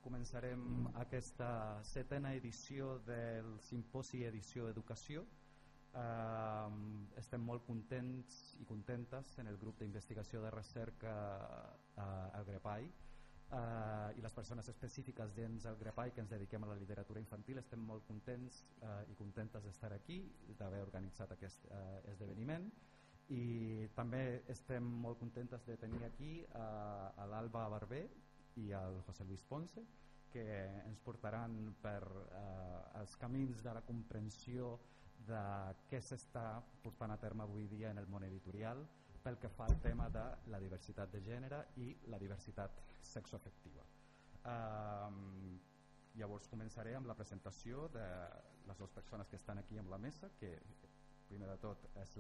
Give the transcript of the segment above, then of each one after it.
començarem aquesta setena edició del Simposi Edició Educació. Estem molt contents i contentes en el grup d'investigació de recerca al GREPAI i les persones específiques dins el GREPAI que ens dediquem a la literatura infantil. Estem molt contents i contentes d'estar aquí, d'haver organitzat aquest esdeveniment, i també estem molt contentes de tenir aquí a l'Alba Barber i al José Luis Ponce, que ens portaran per els camins de la comprensió de què s'està portant a terme avui dia en el món editorial pel que fa al tema de la diversitat de gènere i la diversitat sexoafectiva. Llavors començaré amb la presentació de les dues persones que estan aquí amb la mesa, que primer de tot és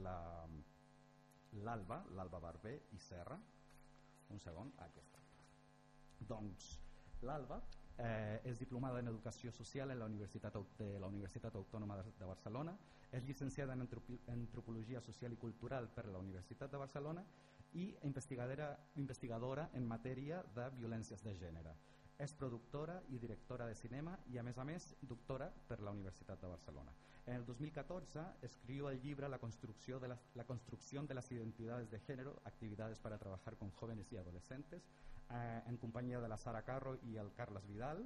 l'Alba Barber i Serra. Un segon, aquesta. Doncs l'Alba és diplomada en Educació Social de la Universitat Autònoma de Barcelona, és llicenciada en Antropologia Social i Cultural per la Universitat de Barcelona i investigadora en matèria de violències de gènere. És productora i directora de cinema i, a més, doctora per la Universitat de Barcelona. En el 2014 escribió el llibre La construcción de las identidades de género, actividades para trabajar con jóvenes y adolescentes, en companyia de la Sara Carro i el Carles Vidal.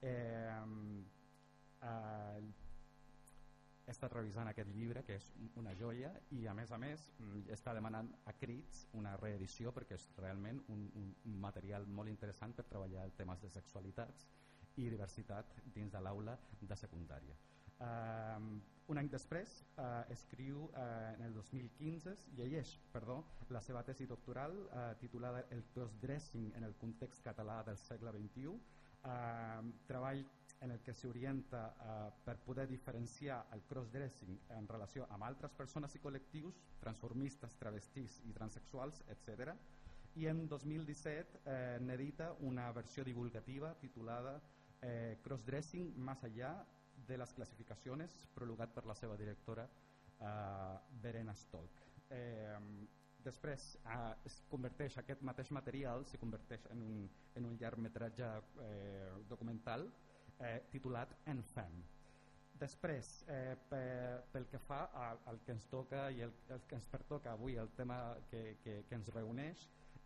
He estat revisant aquest llibre, que és una joia, i a més està demanant a crits una reedició perquè és realment un material molt interessant per treballar temes de sexualitats i diversitat dins de l'aula de secundària. Un any després escriu en el 2015, llegeix la seva tesi doctoral titulada El crossdressing en el context català del segle XXI, treball en el que s'orienta per poder diferenciar el crossdressing en relació amb altres persones i col·lectius, transformistes, travestís i transexuals, etc. I en 2017 n'edita una versió divulgativa titulada Crossdressing más allá de las clasificaciones, prologat per la seva directora Verena Stolk. Després es converteix aquest mateix material en un llargmetratge documental titulat En Femme. Després, pel que fa al que ens toca i el que ens pertoca avui, el tema que ens reuneix,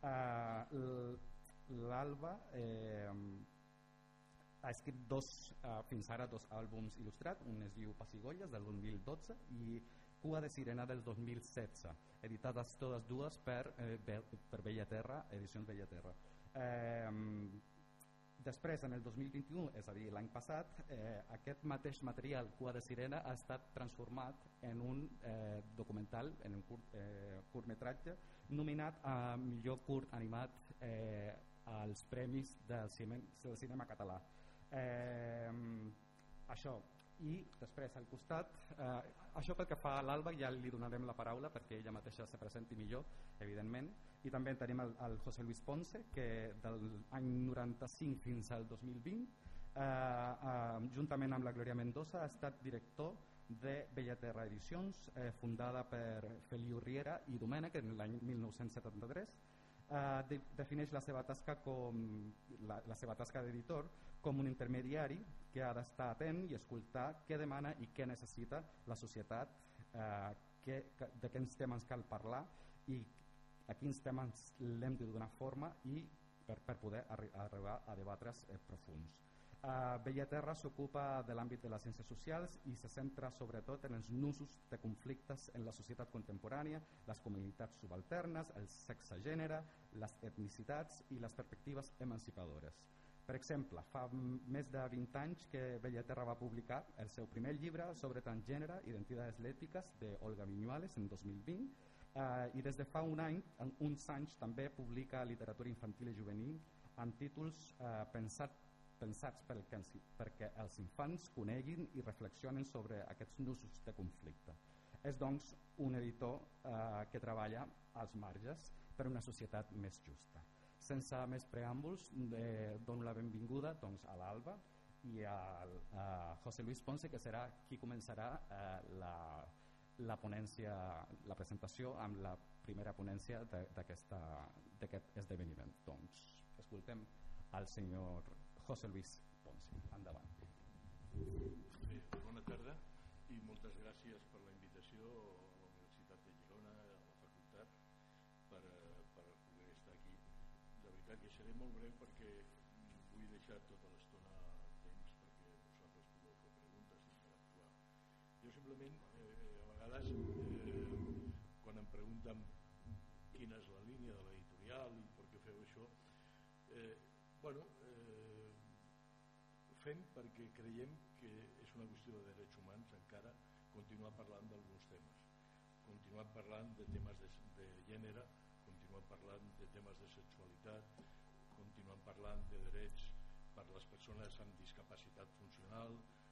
l'Alba ha escrit fins ara dos àlbums il·lustrats. Un es diu Pessigolles, del 2012, i Cua de Sirena, del 2016, editades totes dues per Bellaterra, Edicions Bellaterra. Després, en el 2021, és a dir, l'any passat, aquest mateix material, Cua de Sirena, ha estat transformat en un documental, en un curtmetratge, nominat a millor curt animat als Premis del Cinema Català. Això, i després al costat, això pel que fa a l'Alba, ja li donarem la paraula perquè ella mateixa se presenti millor, evidentment, i també tenim el José Luis Ponce, que del any 95 fins al 2020, juntament amb la Glòria Mendoza, ha estat director de Bellaterra Edicions, fundada per Feliu Riera i Domènech en l'any 1973. Defineix la seva tasca d'editor com un intermediari que ha d'estar atent i escoltar què demana i què necessita la societat, de quins temes cal parlar i a quins temes l'hem de donar forma i per poder arribar a debatres profunds. Bellaterra s'ocupa de l'àmbit de les ciències socials i se centra sobretot en els nusos de conflictes en la societat contemporània, les comunitats subalternes, el sexe-gènere, les etnicitats i les perspectives emancipadores. Per exemple, fa més de 20 anys que Bellaterra va publicar el seu primer llibre sobre transgènere, Identidades lètiques, d'Olga Viñuales, en 2020, i des de fa uns anys també publica literatura infantil i juvenil amb títols pensats perquè els infants coneguin i reflexionen sobre aquests nusos de conflicte. És, doncs, un editor que treballa als marges per una societat més justa. Sense més preàmbuls, dono la benvinguda a l'Alba i a José Luis Ponce, que serà qui començarà la presentació amb la primera ponència d'aquest esdeveniment. Doncs escoltem al senyor José Luis Ponce. Endavant. Bé, bona tarda i moltes gràcies per la invitació a la Universitat de Girona, a la facultat, per poder estar aquí. De veritat que seré molt breu perquè vull deixar tota l'estona temps perquè vosaltres pugueu fer preguntes i interactuar. Jo simplement, a vegades, quan em pregunten quina és la línia de l'editorial i per què feu això, fem perquè creiem que és una qüestió de drets humans encara continuar parlant d'alguns temes, continuar parlant de temes de gènere, continuar parlant de temes de sexualitat, continuar parlant de drets per les persones amb discapacitat funcional,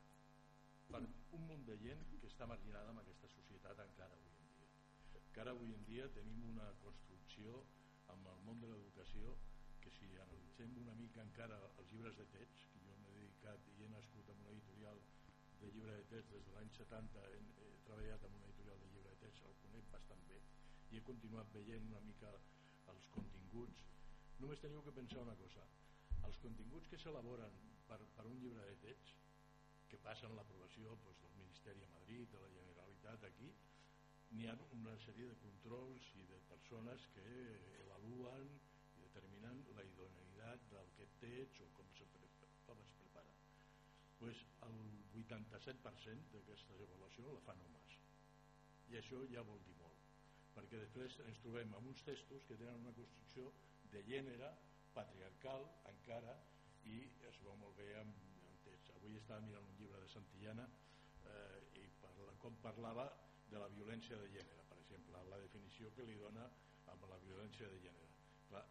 per un munt de gent que està marginada en aquesta societat encara avui en dia. Encara avui en dia tenim una construcció amb el món de l'educació que si analitzem una mica encara els llibres de text, que jo m'he dedicat i he nascut en una editorial de llibre de text des de l'any 70, he treballat en una editorial de llibre de text, el conec bastant bé i he continuat veient una mica els continguts. Només teniu que pensar una cosa, els continguts que s'elaboren per un llibre de text que passen l'aprovació del Ministeri a Madrid, de la Generalitat aquí, n'hi ha una sèrie de controls i de persones que evaluen i determinen la idoneïtat d'aquest text o com es prepara. El 87% d'aquesta avaluació la fan homes i això ja vol dir molt, perquè després ens trobem amb uns textos que tenen una construcció de gènere patriarcal encara i es veu molt bé amb text. Avui estava mirant un llibre de Santillana i com parlava de la violència de gènere, per exemple, la definició que li dona amb la violència de gènere. Clar,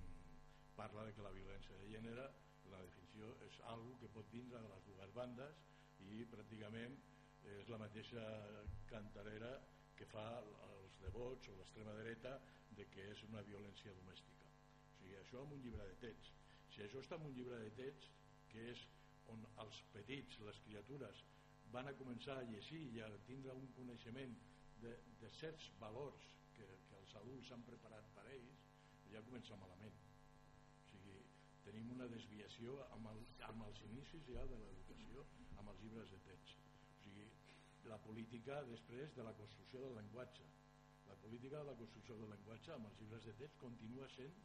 parla de que la violència de gènere, la definició és algo que pot vindre de les dues bandes i pràcticament és la mateixa cantarera que fa els devots o l'extrema dreta de que és una violència domèstica. O sigui, això en un llibre de text. Si això està en un llibre de text, que és on els petits, les criatures, van a començar a llegir i a tindre un coneixement de certs valors que els adults han preparat per a ells, ja comença malament. O sigui, tenim una desviació amb els inicis ja de l'educació amb els llibres de text. O sigui, la política després de la construcció del llenguatge. La política de la construcció del llenguatge amb els llibres de text continua sent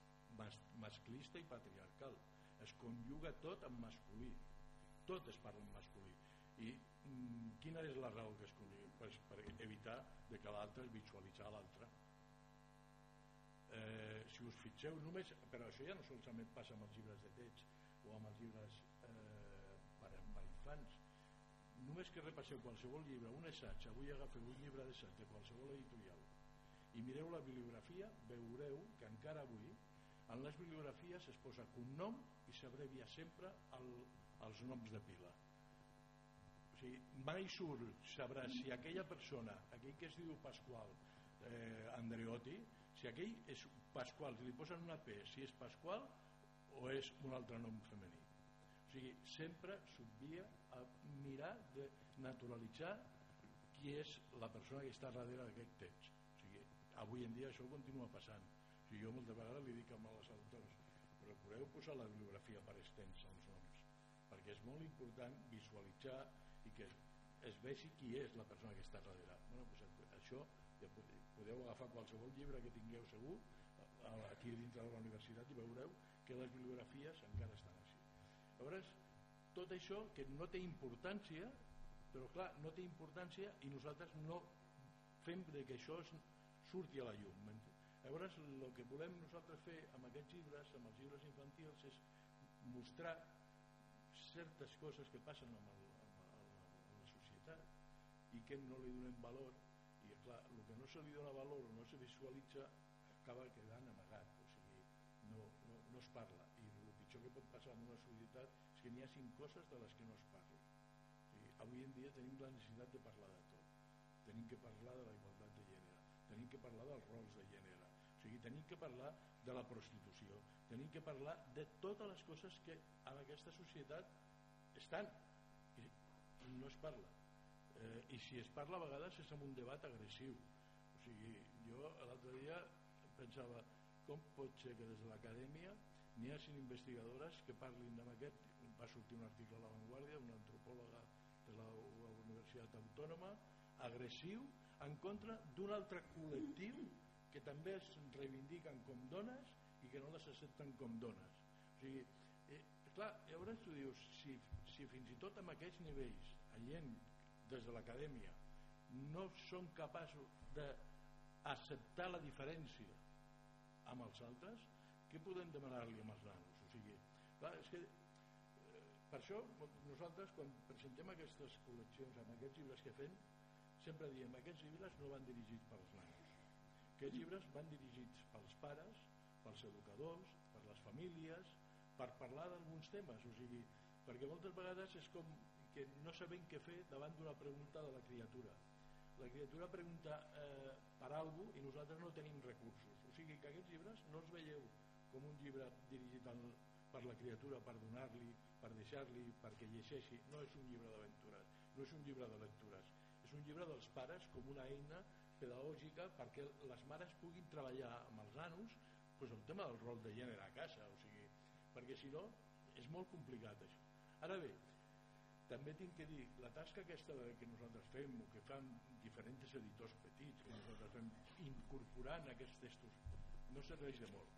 masclista i patriarcal. Es conjuga tot en masculí. Tot es parla en masculí. I quina és la raó que es conjuga? Pues per evitar que l'altre es visualitzar l'altre. Si us fixeu, només, però això ja no solament passa amb els llibres de text o amb els llibres per infants. Només que repasseu qualsevol llibre, un assaig, avui agafeu un llibre d'assaig de qualsevol editorial i mireu la bibliografia, veureu que encara avui en les bibliografies es posa cognom i s'abrevia sempre els noms de pila. O sigui, mai sabrà si aquella persona, aquell que es diu Pasqual Andreotti, si aquell és Pasqual, si li posen una P, si és Pasqual o és un altre nom femení. O sigui, sempre s'obvia a mirar de naturalitzar qui és la persona que està darrere d'aquest text. O sigui, avui en dia això continua passant. O sigui, jo moltes vegades li dic a les autores, procureu posar la bibliografia per extens als noms, perquè és molt important visualitzar i que es vegi qui és la persona que està darrere. Bueno, doncs això ja podeu agafar qualsevol llibre que tingueu segur aquí dintre de la universitat i veureu que les bibliografies encara estan així. Llavors, tot això que no té importància, però clar, no té importància i nosaltres no fem que això surti a la llum. Llavors, el que volem nosaltres fer amb aquests llibres, amb els llibres infantils, és mostrar certes coses que passen en la societat i que no li donem valor. I clar, el que no se li dona valor o no se visualitza acaba quedant amagat, o sigui, no es parla. I el pitjor que pot passar en una societat és que n'hi ha 5 coses de les que no es parla. O sigui, avui en dia tenim la necessitat de parlar de tot. Tenim que parlar de la igualtat de gènere, tenim que parlar dels rols de gènere, o sigui, tenim que parlar de la prostitució, tenim que parlar de totes les coses que en aquesta societat estan i no es parla. I si es parla a vegades és en un debat agressiu. O sigui, jo l'altre dia pensava com pot ser que des de l'acadèmia n'hi ha 5 investigadores que parlin d'aquest. Va sortir un article a La Vanguardia, una antropòloga de la Universitat Autònoma, agressiu en contra d'un altre col·lectiu que també es reivindiquen com dones i que no les accepten com dones. O sigui, clar, llavors tu dius, si fins i tot amb aquests nivells gent des de l'acadèmia no són capaços d'acceptar la diferència amb els altres, què podem demanar-li als nanos? O sigui, clar, és que per això nosaltres quan presentem aquestes col·leccions amb aquests llibres que fem sempre diem aquests llibres no van dirigits pels nanos, aquests llibres van dirigits pels pares, pels educadors, per les famílies, per parlar d'alguns temes, o sigui, perquè moltes vegades és com que no sabem què fer davant d'una pregunta de la criatura. La criatura pregunta per alguna cosa i nosaltres no tenim recursos, o sigui que aquests llibres no els veieu com un llibre dirigit per la criatura, per donar-li, per deixar-li, perquè llegeixi. No és un llibre d'aventures, no és un llibre de lectures, és un llibre dels pares com una eina pedagògica perquè les mares puguin treballar amb els nanos el tema del rol de gènere a casa, o sigui, perquè si no és molt complicat això. Ara bé, també tinc que dir, la tasca aquesta que nosaltres fem o que fan diferents editors petits que nosaltres fem incorporant aquests textos no serveix de molt.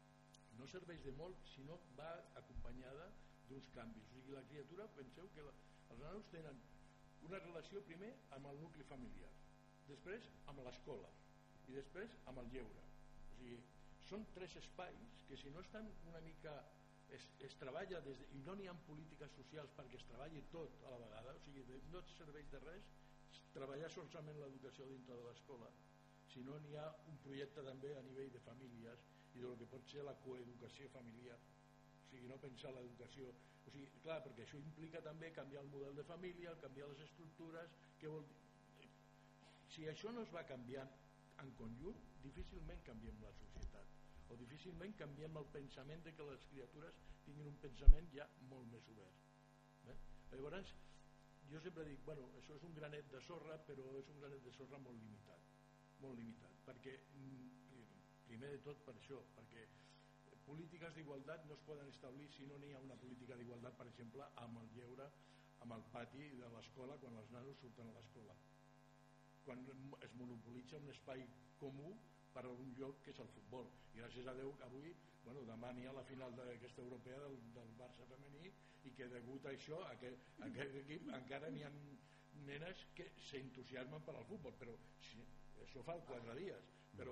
No serveix de molt si no va acompanyada d'uns canvis. O sigui, la criatura, penseu que els nanos tenen una relació primer amb el nucli familiar, després amb l'escola i després amb el lleure. O sigui, són 3 espais que si no estan una mica es treballa i no n'hi ha polítiques socials perquè es treballi tot a la vegada, o sigui, no et serveix de res treballar solament l'educació dintre de l'escola, si no n'hi ha un projecte també a nivell de famílies i del que pot ser la coeducació familiar, o sigui, no pensar l'educació, o sigui, clar, perquè això implica també canviar el model de família, canviar les estructures, què vol dir? Si això no es va canviant en conjunt, difícilment canviem la societat, o difícilment canviem el pensament de que les criatures tinguin un pensament ja molt més obert. Llavors, jo sempre dic, bueno, això és un granet de sorra, però és un granet de sorra molt limitat, perquè primer de tot per això, perquè polítiques d'igualtat no es poden establir si no n'hi ha una política d'igualtat, per exemple, amb el lleure, amb el pati de l'escola quan els nanos surten a l'escola, quan es monopolitza un espai comú per a un lloc que és el futbol. I gràcies a Déu que avui, demà n'hi ha la final d'aquesta europea del Barça femení i que degut a això aquest equip encara n'hi ha nenes que s'entusiasmen per al futbol, però això fa 4 dies, però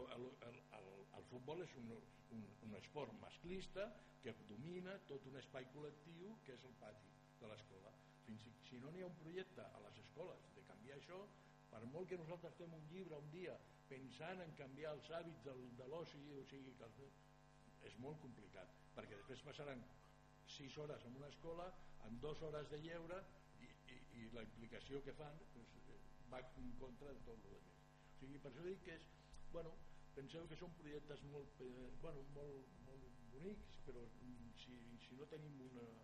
el futbol és un esport masclista que domina tot un espai col·lectiu que és el pati de l'escola. Si no n'hi ha un projecte a les escoles de canviar això, per molt que nosaltres fem un llibre un dia pensant en canviar els hàbits de l'oci, o sigui que és molt complicat, perquè després passaran 6 hores en una escola amb 2 hores de lleure i la implicació que fan va en contra de tot el que. O sigui, per això dic que és, penseu que són projectes molt bonics, però si no tenim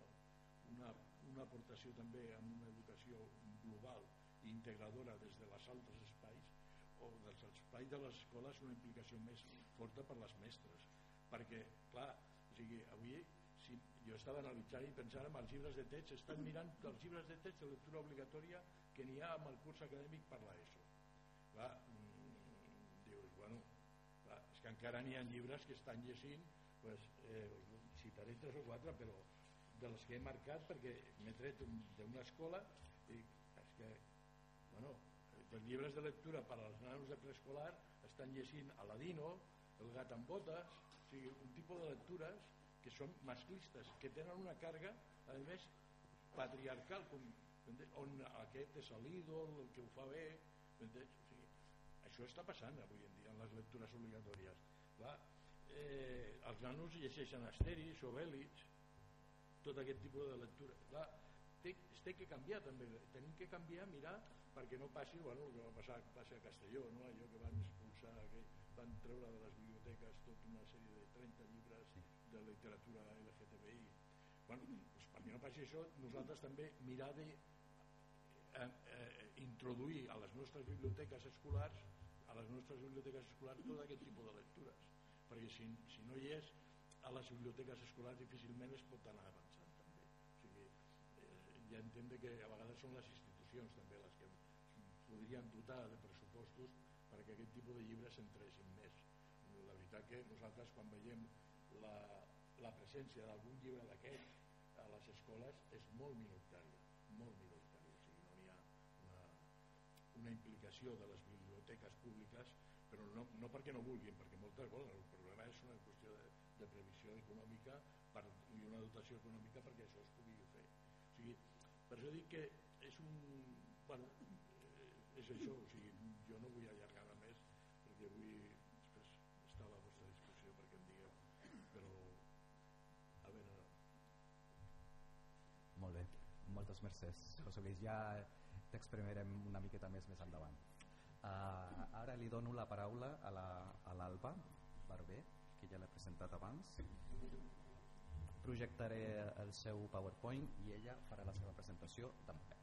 una aportació també amb una educació global i integradora des dels altres espais o dels espais de les escoles, una implicació més forta per les mestres, perquè clar, o sigui, avui jo estava analitzant i pensant en els llibres de text, estan mirant els llibres de text de lectura obligatòria que n'hi ha amb el curs acadèmic per l'ESO. Clar, dius, clar, és que encara n'hi ha llibres que estan llegint, citaré 3 o 4, però de les que he marcat perquè m'he tret d'una escola i és que els llibres de lectura per als nanos de preescolar estan llegint Aladino, El gat amb botes, o sigui, un tipus de lectures que són masclistes, que tenen una càrrega, a més, patriarcal, on aquest és l'ídol, el que ho fa bé, o sigui, això està passant avui en dia en les lectures obligatòries. Clar, els nanos llegeixen Asterix, Obélix, tot aquest tipus de lectura. Clar, es té que canviar també, tenim que canviar, mirar, perquè no passi el que va passar a Castelló, allò que van expulsar, que van treure de les biblioteques tota una sèrie de 30 llibres de literatura LGTBI. Perquè no passi això, nosaltres també mirar d'introduir a les nostres biblioteques escolars tot aquest tipus de lectures, perquè si no hi és, a les biblioteques escolars difícilment es pot anar avançant també. O sigui, ja entenc que a vegades són les institucions també les que podrien dotar de pressupostos perquè aquest tipus de llibres s'entressin més. La veritat que nosaltres quan veiem la presència d'algun llibre d'aquest a les escoles és molt minoritària, molt minoritària. O sigui, no hi ha una implicació de les biblioteques públiques, però no perquè no vulguin, perquè moltes volen. El problema és una qüestió de previsió econòmica i una dotació econòmica perquè això es pugui fer. O sigui, per això dic que és bueno, és això, o sigui, jo no vull allargar-me més perquè vull després estar a la vostra discussió perquè em digueu, però a veure... Molt bé, moltes mercès, José Luis, ja t'exprimirem una miqueta més endavant. Ara li dono la paraula a l'Alba Barber, que ja l'he presentat abans. Projectaré el seu PowerPoint i ella farà la seva presentació dempeus.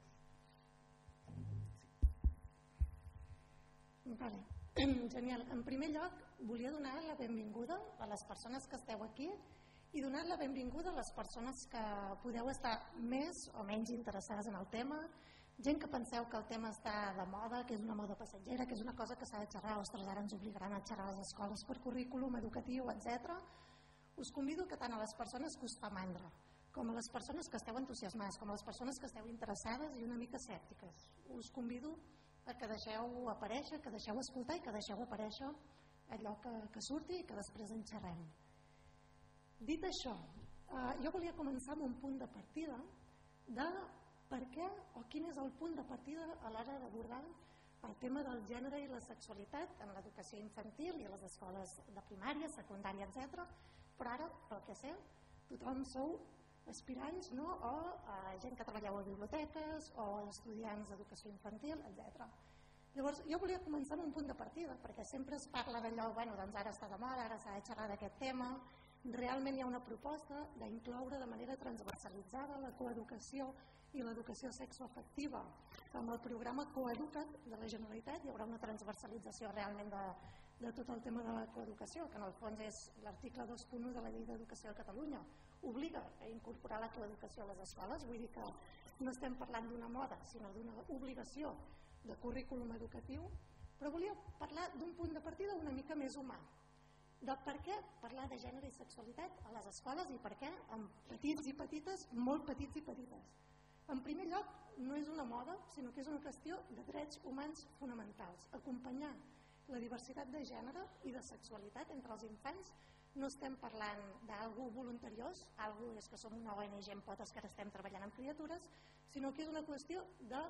Vale. Genial. En primer lloc, volia donar la benvinguda a les persones que esteu aquí i donar la benvinguda a les persones que podeu estar més o menys interessades en el tema, gent que penseu que el tema està de moda, que és una moda passatgera, que és una cosa que s'ha de xerrar, ostres, ara ens obligaran a xerrar a les escoles per currículum educatiu, etc. Us convido que tant a les persones que us fa mandra, com a les persones que esteu entusiasmades, com a les persones que esteu interessades i una mica escèptiques, us convido a que deixeu aparèixer, que deixeu escoltar i que deixeu aparèixer allò que surti i que després en xerrem. Dit això, jo volia començar amb un punt de partida de per què o quin és el punt de partida a l'hora d'abordar el tema del gènere i la sexualitat en l'educació infantil i a les escoles de primària, secundària, etc. Però ara, pel que sé, tothom sou aspirants, no? O gent que treballeu a biblioteques o estudiants d'educació infantil, etc. Llavors, jo volia començar amb un punt de partida, perquè sempre es parla d'allò, bueno, doncs ara està de moda, ara s'ha de xerrar d'aquest tema. Realment hi ha una proposta d'incloure de manera transversalitzada la coeducació i l'educació sexoafectiva. Amb el programa Coeduca't de la Generalitat hi haurà una transversalització realment de tot el tema de la coeducació, que en el fons és l'article 2.1 de la Llei d'Educació de Catalunya. Obliga a incorporar la coeducació a les escoles, vull dir que no estem parlant d'una moda, sinó d'una obligació de currículum educatiu, però volia parlar d'un punt de partida una mica més humà, de per què parlar de gènere i sexualitat a les escoles i per què amb petits i petites, molt petits i petites. En primer lloc, no és una moda, sinó que és una qüestió de drets humans fonamentals. Acompanyar la diversitat de gènere i de sexualitat entre els infants. No estem parlant d'algú voluntariós, algú és que som una ONG en potes que ara estem treballant amb criatures, sinó que és una qüestió de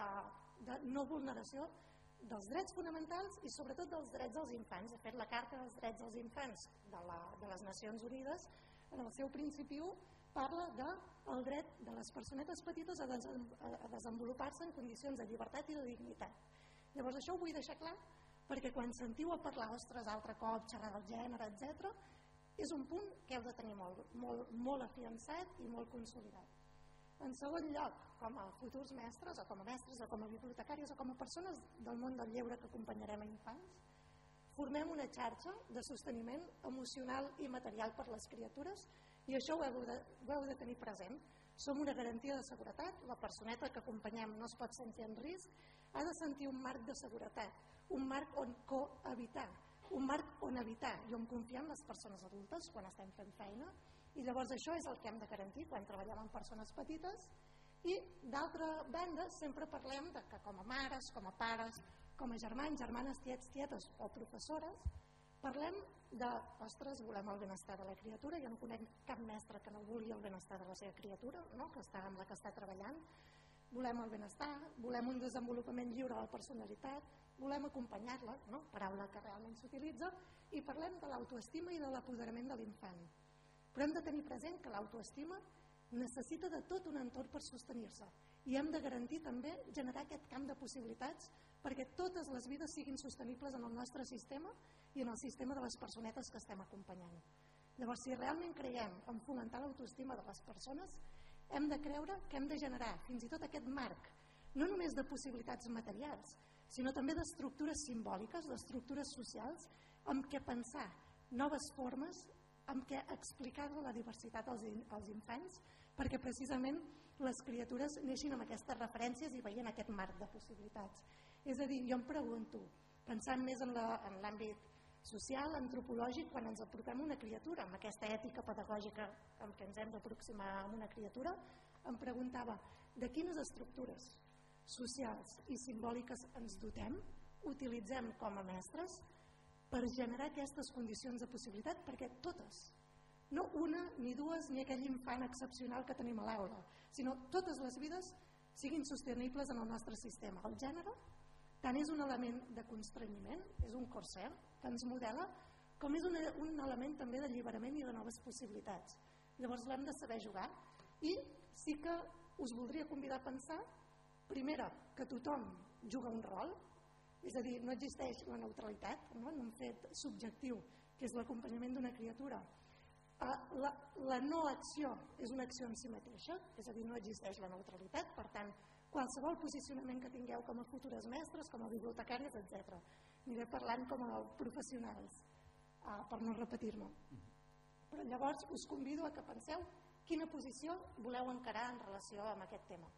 no vulneració dels drets fonamentals i sobretot dels drets dels infants. De fet, la Carta dels Drets dels Infants de les Nacions Unides, en el seu principi 1, parla del dret de les personetes petites a desenvolupar-se en condicions de llibertat i de dignitat. Llavors, això ho vull deixar clar, perquè quan sentiu a parlar, ostres, altre cop, xerrar del gènere, etc., és un punt que heu de tenir molt afiançat i molt consolidat. En segon lloc, com a futurs mestres, o com a mestres, o com a bibliotecàries, o com a persones del món del lleure que acompanyarem a infants, formem una xarxa de sosteniment emocional i material per les criatures i això ho heu de tenir present. Som una garantia de seguretat, la personeta que acompanyem no es pot sentir en risc, ha de sentir un marc de seguretat, un marc on cohabitar, un marc on habitar i on confiar en les persones adultes quan estem fent feina. I llavors això és el que hem de garantir quan treballem amb persones petites. I d'altra banda sempre parlem de que com a mares, com a pares, com a germans, germanes, tiets, tietes o professores, parlem de, ostres, volem el benestar de la criatura. Jo no conec cap mestre que no vulgui el benestar de la seva criatura, no? Que està amb la que està treballant. Volem el benestar, volem un desenvolupament lliure de la personalitat, volem acompanyar-la, no? Paraula que realment s'utilitza, i parlem de l'autoestima i de l'apoderament de l'infant. Però hem de tenir present que l'autoestima necessita de tot un entorn per sostenir-se i hem de garantir també generar aquest camp de possibilitats perquè totes les vides siguin sostenibles en el nostre sistema i en el sistema de les personetes que estem acompanyant. Llavors, si realment creiem en fomentar l'autoestima de les persones, hem de creure que hem de generar fins i tot aquest marc, no només de possibilitats materials, sinó també d'estructures simbòliques, d'estructures socials, amb què pensar noves formes amb què explicar la diversitat als infants, perquè precisament les criatures neixin amb aquestes referències i veient aquest marc de possibilitats. És a dir, jo em pregunto, pensant més en l'àmbit social, antropològic, quan ens apropem a una criatura, amb aquesta ètica pedagògica amb què ens hem d'aproximar a una criatura, em preguntava de quines estructures socials i simbòliques ens dotem, utilitzem com a mestres per generar aquestes condicions de possibilitat, perquè totes, no una ni dues ni aquell infant excepcional que tenim a l'aula, sinó totes les vides siguin sostenibles en el nostre sistema. El gènere tant és un element de constrenyiment, és un corset que ens modela, com és un element també d'alliberament i de noves possibilitats. Llavors l'hem de saber jugar i sí que us voldria convidar a pensar, primera, que tothom juga un rol, és a dir, no existeix la neutralitat, no? En un fet subjectiu, que és l'acompanyament d'una criatura. La no acció és una acció en si mateixa, és a dir, no existeix la neutralitat, per tant, qualsevol posicionament que tingueu com a futures mestres, com a bibliotecàries, etc. Aniré parlant com a professionals, per no repetir-me. Però llavors us convido a que penseu quina posició voleu encarar en relació amb aquest tema.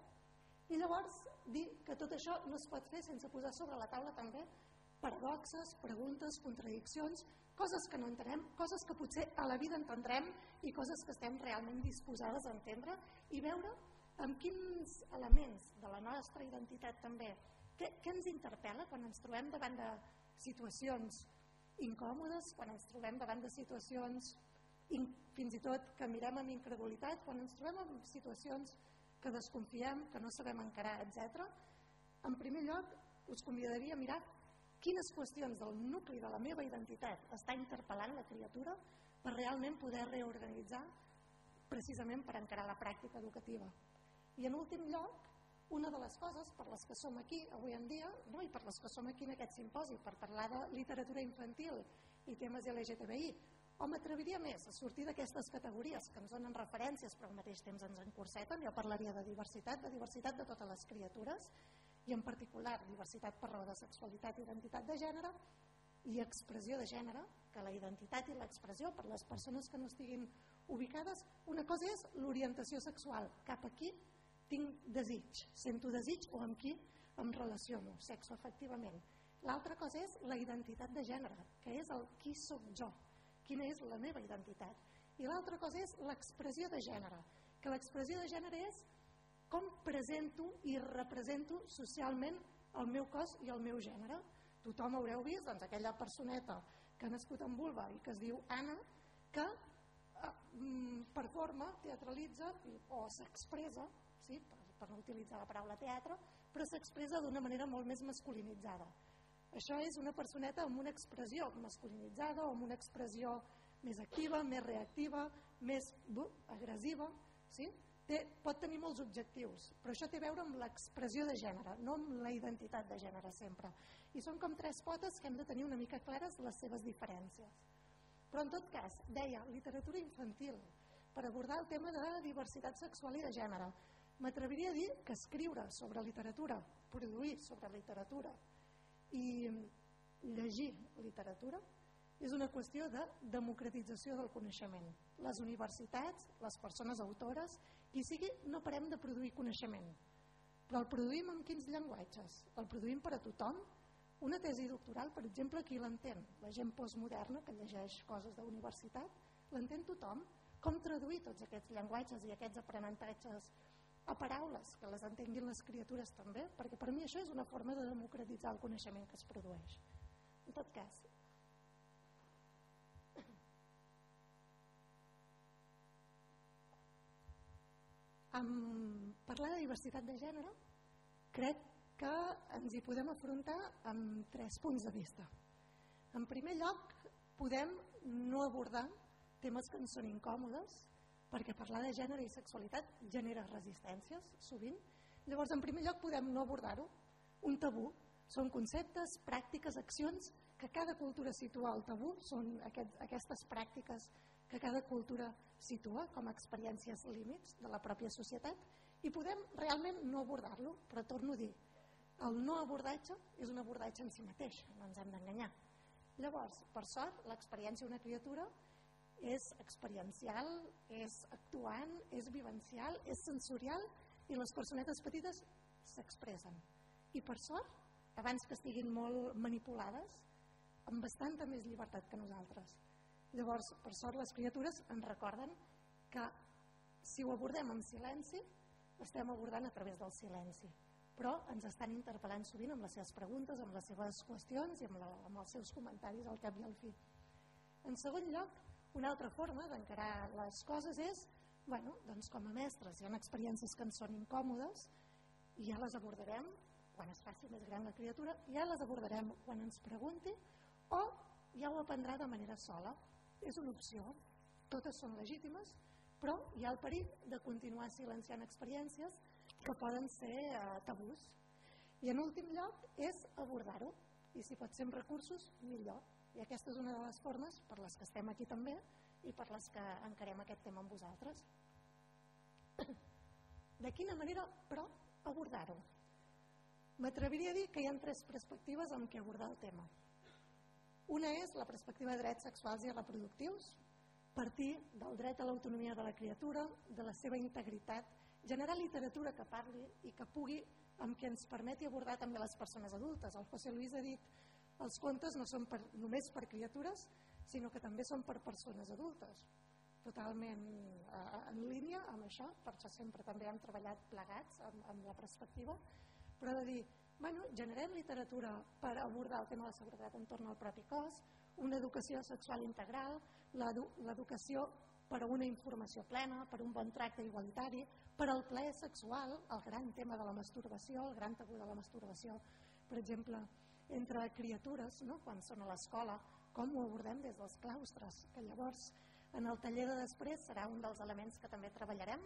I llavors dir que tot això no es pot fer sense posar sobre la taula també paradoxes, preguntes, contradiccions, coses que no entenem, coses que potser a la vida entendrem i coses que estem realment disposades a entendre i veure amb quins elements de la nostra identitat també, què ens interpel·la quan ens trobem davant de situacions incòmodes, quan ens trobem davant de situacions fins i tot que mirem amb incredulitat, quan ens trobem en situacions que desconfiem, que no sabem encarar, etc. En primer lloc, us convidaria a mirar quines qüestions del nucli de la meva identitat està interpel·lant la criatura per realment poder reorganitzar precisament per encarar la pràctica educativa. I en últim lloc, una de les coses per les que som aquí avui en dia, no? I per les que som aquí en aquest simposi, per parlar de literatura infantil i temes LGTBI, o m'atreviria més a sortir d'aquestes categories que ens donen referències però al mateix temps ens encorseten. Jo parlaria de diversitat de totes les criatures i en particular diversitat per raó de sexualitat i identitat de gènere i expressió de gènere, que la identitat i l'expressió per les persones que no estiguin ubicades, una cosa és l'orientació sexual, cap aquí tinc desig, sento desig o amb qui em relaciono sexoafectivament. L'altra cosa és la identitat de gènere, que és el qui soc jo, quina és la meva identitat. I l'altra cosa és l'expressió de gènere, que l'expressió de gènere és com presento i represento socialment el meu cos i el meu gènere. Tothom haureu vist aquella personeta que ha nascut amb vulva i que es diu Anna, que performa, teatralitza o s'expressa, sí, per no utilitzar la paraula teatre, però s'expressa d'una manera molt més masculinitzada. Això és una personeta amb una expressió masculinitzada o amb una expressió més activa, més reactiva, més agressiva, sí? Pot tenir molts objectius, però això té a veure amb l'expressió de gènere, no amb la identitat de gènere sempre. I són com tres potes que hem de tenir una mica clares les seves diferències. Però en tot cas, deia, literatura infantil, per abordar el tema de diversitat sexual i de gènere. M'atreviria a dir que escriure sobre literatura, produir sobre literatura i llegir literatura és una qüestió de democratització del coneixement. Les universitats, les persones autores, qui sigui, no parem de produir coneixement. Però el produïm en quins llenguatges? El produïm per a tothom? Una tesi doctoral, per exemple, qui l'entén? La gent postmoderna que llegeix coses d'universitat, l'entén tothom? Com traduir tots aquests llenguatges i aquests aprenentatges a paraules que les entenguin les criatures també? Perquè per mi això és una forma de democratitzar el coneixement que es produeix. En tot cas, parlar de diversitat de gènere crec que ens hi podem afrontar amb 3 punts de vista. En primer lloc, podem no abordar temes que ens són incòmodes, perquè parlar de gènere i sexualitat genera resistències, sovint. Llavors, en primer lloc, podem no abordar-ho. Un tabú. Són conceptes, pràctiques, accions que cada cultura situa al tabú, són aquestes pràctiques que cada cultura situa com a experiències límits de la pròpia societat, i podem realment no abordar-lo, però torno a dir, el no abordatge és un abordatge en si mateix, no ens hem d'enganyar. Llavors, per sort, l'experiència d'una criatura és experiencial, és actuant, és vivencial, és sensorial i les personetes petites s'expressen. I per sort, abans que estiguin molt manipulades, amb bastanta més llibertat que nosaltres. Llavors, per sort, les criatures ens recorden que si ho abordem amb silenci, estem abordant a través del silenci. Però ens estan interpel·lant sovint amb les seves preguntes, amb les seves qüestions i amb els seus comentaris al cap i al fi. En segon lloc, una altra forma d'encarar les coses és, doncs com a mestres hi ha experiències que ens són incòmodes i ja les abordarem quan es faci més gran la criatura, ja les abordarem quan ens pregunti o ja ho aprendrà de manera sola. És una opció, totes són legítimes, però hi ha el perill de continuar silenciant experiències que poden ser tabús. I en últim lloc és abordar-ho, i si pot ser amb recursos, millor. I aquesta és una de les formes per les que estem aquí també i per les que encarem aquest tema amb vosaltres. De quina manera, però, abordar-ho? M'atreviria a dir que hi ha 3 perspectives amb què abordar el tema. Una és la perspectiva de drets sexuals i reproductius, partir del dret a l'autonomia de la criatura, de la seva integritat, generar literatura que parli i que pugui, amb què ens permeti abordar també les persones adultes. El José Luis ha dit els contes no són només per criatures, sinó que també són per persones adultes. Totalment en línia amb això, per això sempre també hem treballat plegats amb la perspectiva, però de dir, generem literatura per abordar el tema de la seguretat entorn al propi cos, una educació sexual integral, l'educació per a una informació plena, per un bon tracte igualitari, per al plaer sexual, el gran tema de la masturbació, el gran tabú de la masturbació, per exemple, entre criatures, quan són a l'escola, com ho abordem des dels claustres, que llavors en el taller de després serà un dels elements que també treballarem.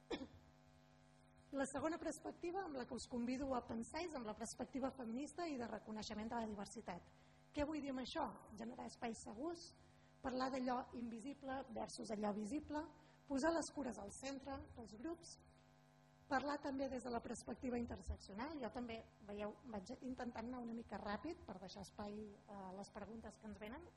La segona perspectiva amb la que us convido a pensar és amb la perspectiva feminista i de reconeixement de la diversitat. Què vull dir amb això? Generar espais segurs, parlar d'allò invisible versus allò visible, posar les cures al centre dels grups, parlar també des de la perspectiva interseccional. Jo també, veieu, vaig intentant anar una mica ràpid per deixar espai a les preguntes que ens venen.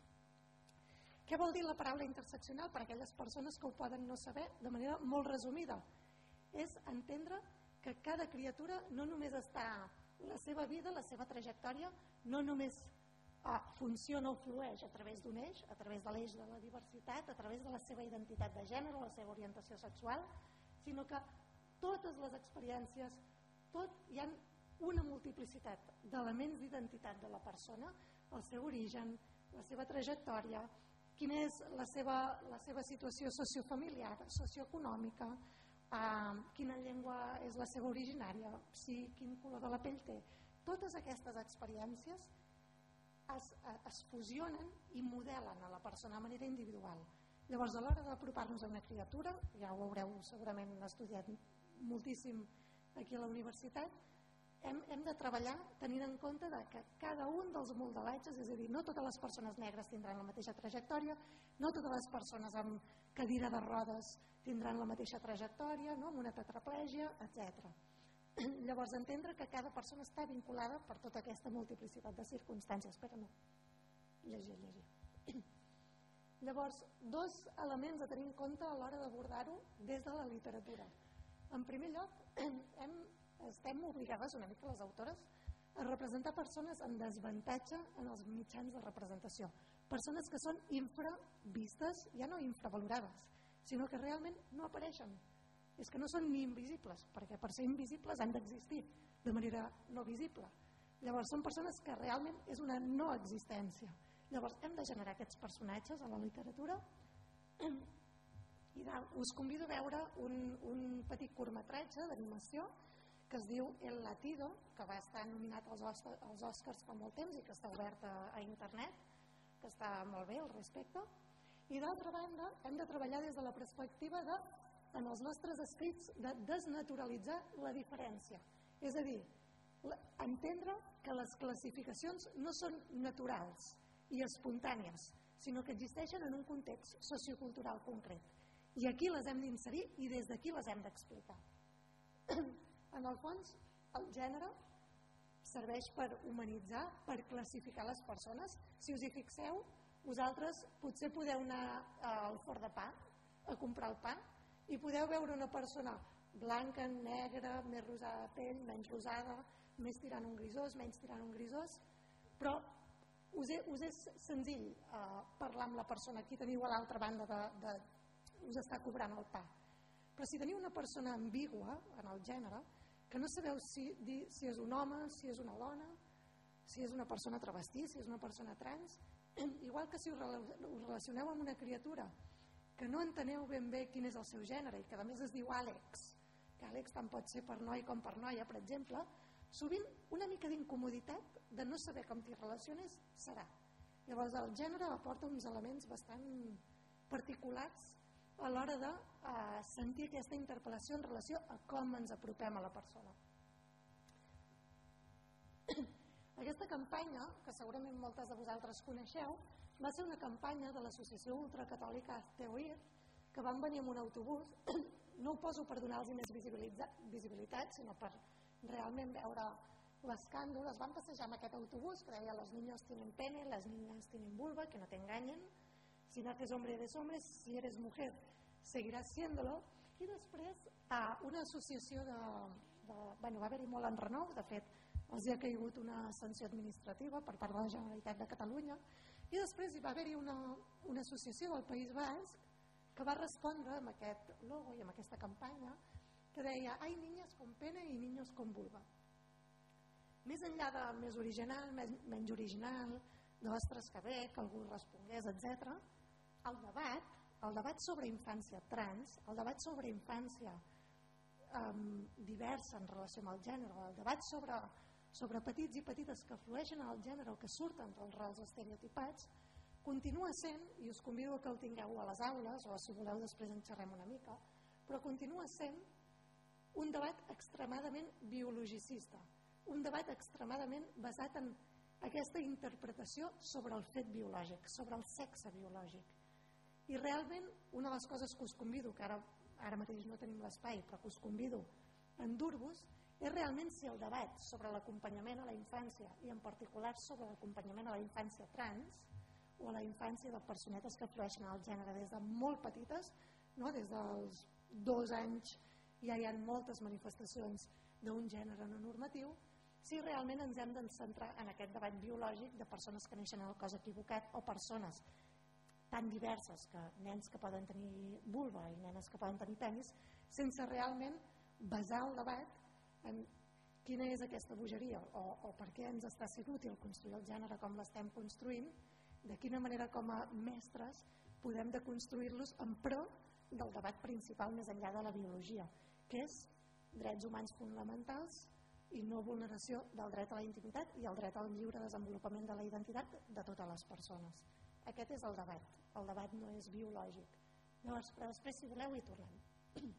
Què vol dir la paraula interseccional per a aquelles persones que ho poden no saber de manera molt resumida? És entendre que cada criatura no només està la seva vida, la seva trajectòria, no només funciona o flueix a través d'un eix, a través de l'eix de la diversitat, a través de la seva identitat de gènere, la seva orientació sexual, sinó que totes les experiències, hi ha una multiplicitat d'elements d'identitat de la persona, el seu origen, la seva trajectòria, quina és la seva situació sociofamiliar, socioeconòmica, quina llengua és la seva originària, quin color de la pell té. Totes aquestes experiències es fusionen i modelen a la persona de manera individual. Llavors, a l'hora d'apropar-nos a una criatura, ja ho haureu segurament estudiat moltíssim aquí a la universitat, hem de treballar tenint en compte que cada un dels modelatges, és a dir, no totes les persones negres tindran la mateixa trajectòria, no totes les persones amb cadira de rodes tindran la mateixa trajectòria, amb una tetraplègia, etc. Llavors, entendre que cada persona està vinculada per tota aquesta multiplicitat de circumstàncies. Espera, no. Llegir. Llavors, 2 elements a tenir en compte a l'hora d'abordar-ho des de la literatura. En primer lloc, estem obligades una mica les autores a representar persones en desavantatge en els mitjans de representació. Persones que són infravistes, ja no infravalorades, sinó que realment no apareixen. És que no són ni invisibles, perquè per ser invisibles han d'existir de manera no visible. Llavors són persones que realment és una no existència. Llavors hem de generar aquests personatges a la literatura i us convido a veure un petit curtmetratge d'animació que es diu El Latido, que va estar nominat als Oscars fa molt temps i que està obert a internet, que està molt bé al respecte. I d'altra banda hem de treballar des de la perspectiva de, en els nostres escrits, de desnaturalitzar la diferència. És a dir, entendre que les classificacions no són naturals i espontànies, sinó que existeixen en un context sociocultural concret. I aquí les hem d'inserir i des d'aquí les hem d'explicar. En el fons, el gènere serveix per humanitzar, per classificar les persones. Si us hi fixeu, Vosaltres potser podeu anar al forn de pa a comprar el pa i podeu veure una persona blanca, negra, més rosada de pell, menys rosada, més tirant un grisós, menys tirant un grisós, però us és senzill parlar amb la persona. Aquí teniu a l'altra banda us està cobrant el pa. Però si teniu una persona ambigua en el gènere, que no sabeu si és un home, si és una dona, si és una persona travestí, si és una persona trans, igual que si us relacioneu amb una criatura que no enteneu ben bé quin és el seu gènere i que a més es diu Àlex, que Àlex tant pot ser per noi com per noia, per exemple, sovint una mica d'incomoditat de no saber com t'hi relaciones serà. Llavors el gènere aporta uns elements bastant particulars a l'hora de sentir aquesta interpel·lació en relació a com ens apropem a la persona. Aquesta campanya, que segurament moltes de vosaltres coneixeu, va ser una campanya de l'associació ultracatòlica Hazte Oír, que van venir amb un autobús. No ho poso per donar-los més visibilitat, sinó per realment veure l'escàndol. Es van passejar amb aquest autobús que deia los niños tienen pene, las niñas tienen vulva, que no te engañen, si naces hombre eres hombre, si eres mujer seguirás siéndolo. I després una associació va haver-hi molt enrenou, de fet els hi ha caigut una sanció administrativa per part de la Generalitat de Catalunya, i després hi va haver-hi una associació del País Basc que va respondre amb aquest logo i amb aquesta campanya que deia hay niñas con pene i niños con vulva. Més enllà de més original, menys original, d'ostres que bé, que algú respongués, etc., el debat sobre infància trans, el debat sobre infància diversa en relació amb el gènere, el debat sobre petits i petites que flueixen en el gènere o que surten dels rols estereotipats, continua sent, i us convido que el tingueu a les aules, o si voleu després en xerrem una mica, però continua sent un debat extremadament biologicista, un debat extremadament basat en aquesta interpretació sobre el fet biològic, sobre el sexe biològic. I realment una de les coses que us convido, que ara mateix no tenim l'espai, però que us convido a endur-vos, és realment si el debat sobre l'acompanyament a la infància, i en particular sobre l'acompanyament a la infància trans, o a la infància de personetes que flueixen al gènere des de molt petites, des dels 2 anys ja hi ha moltes manifestacions d'un gènere no normatiu, si realment ens hem de centrar en aquest debat biològic de persones que neixen en el cos equivocat o persones tan diverses, que nens que poden tenir vulva i nenes que poden tenir penis, sense realment basar el debat en quina és aquesta bogeria o per què ens està sent útil construir el gènere com l'estem construint, de quina manera com a mestres podem deconstruir-los en pro del debat principal més enllà de la biologia, que és drets humans fonamentals i no vulneració del dret a la intimitat i el dret al lliure desenvolupament de la identitat de totes les persones. Aquest és el debat no és biològic. Llavors, però després, si voleu, hi tornem.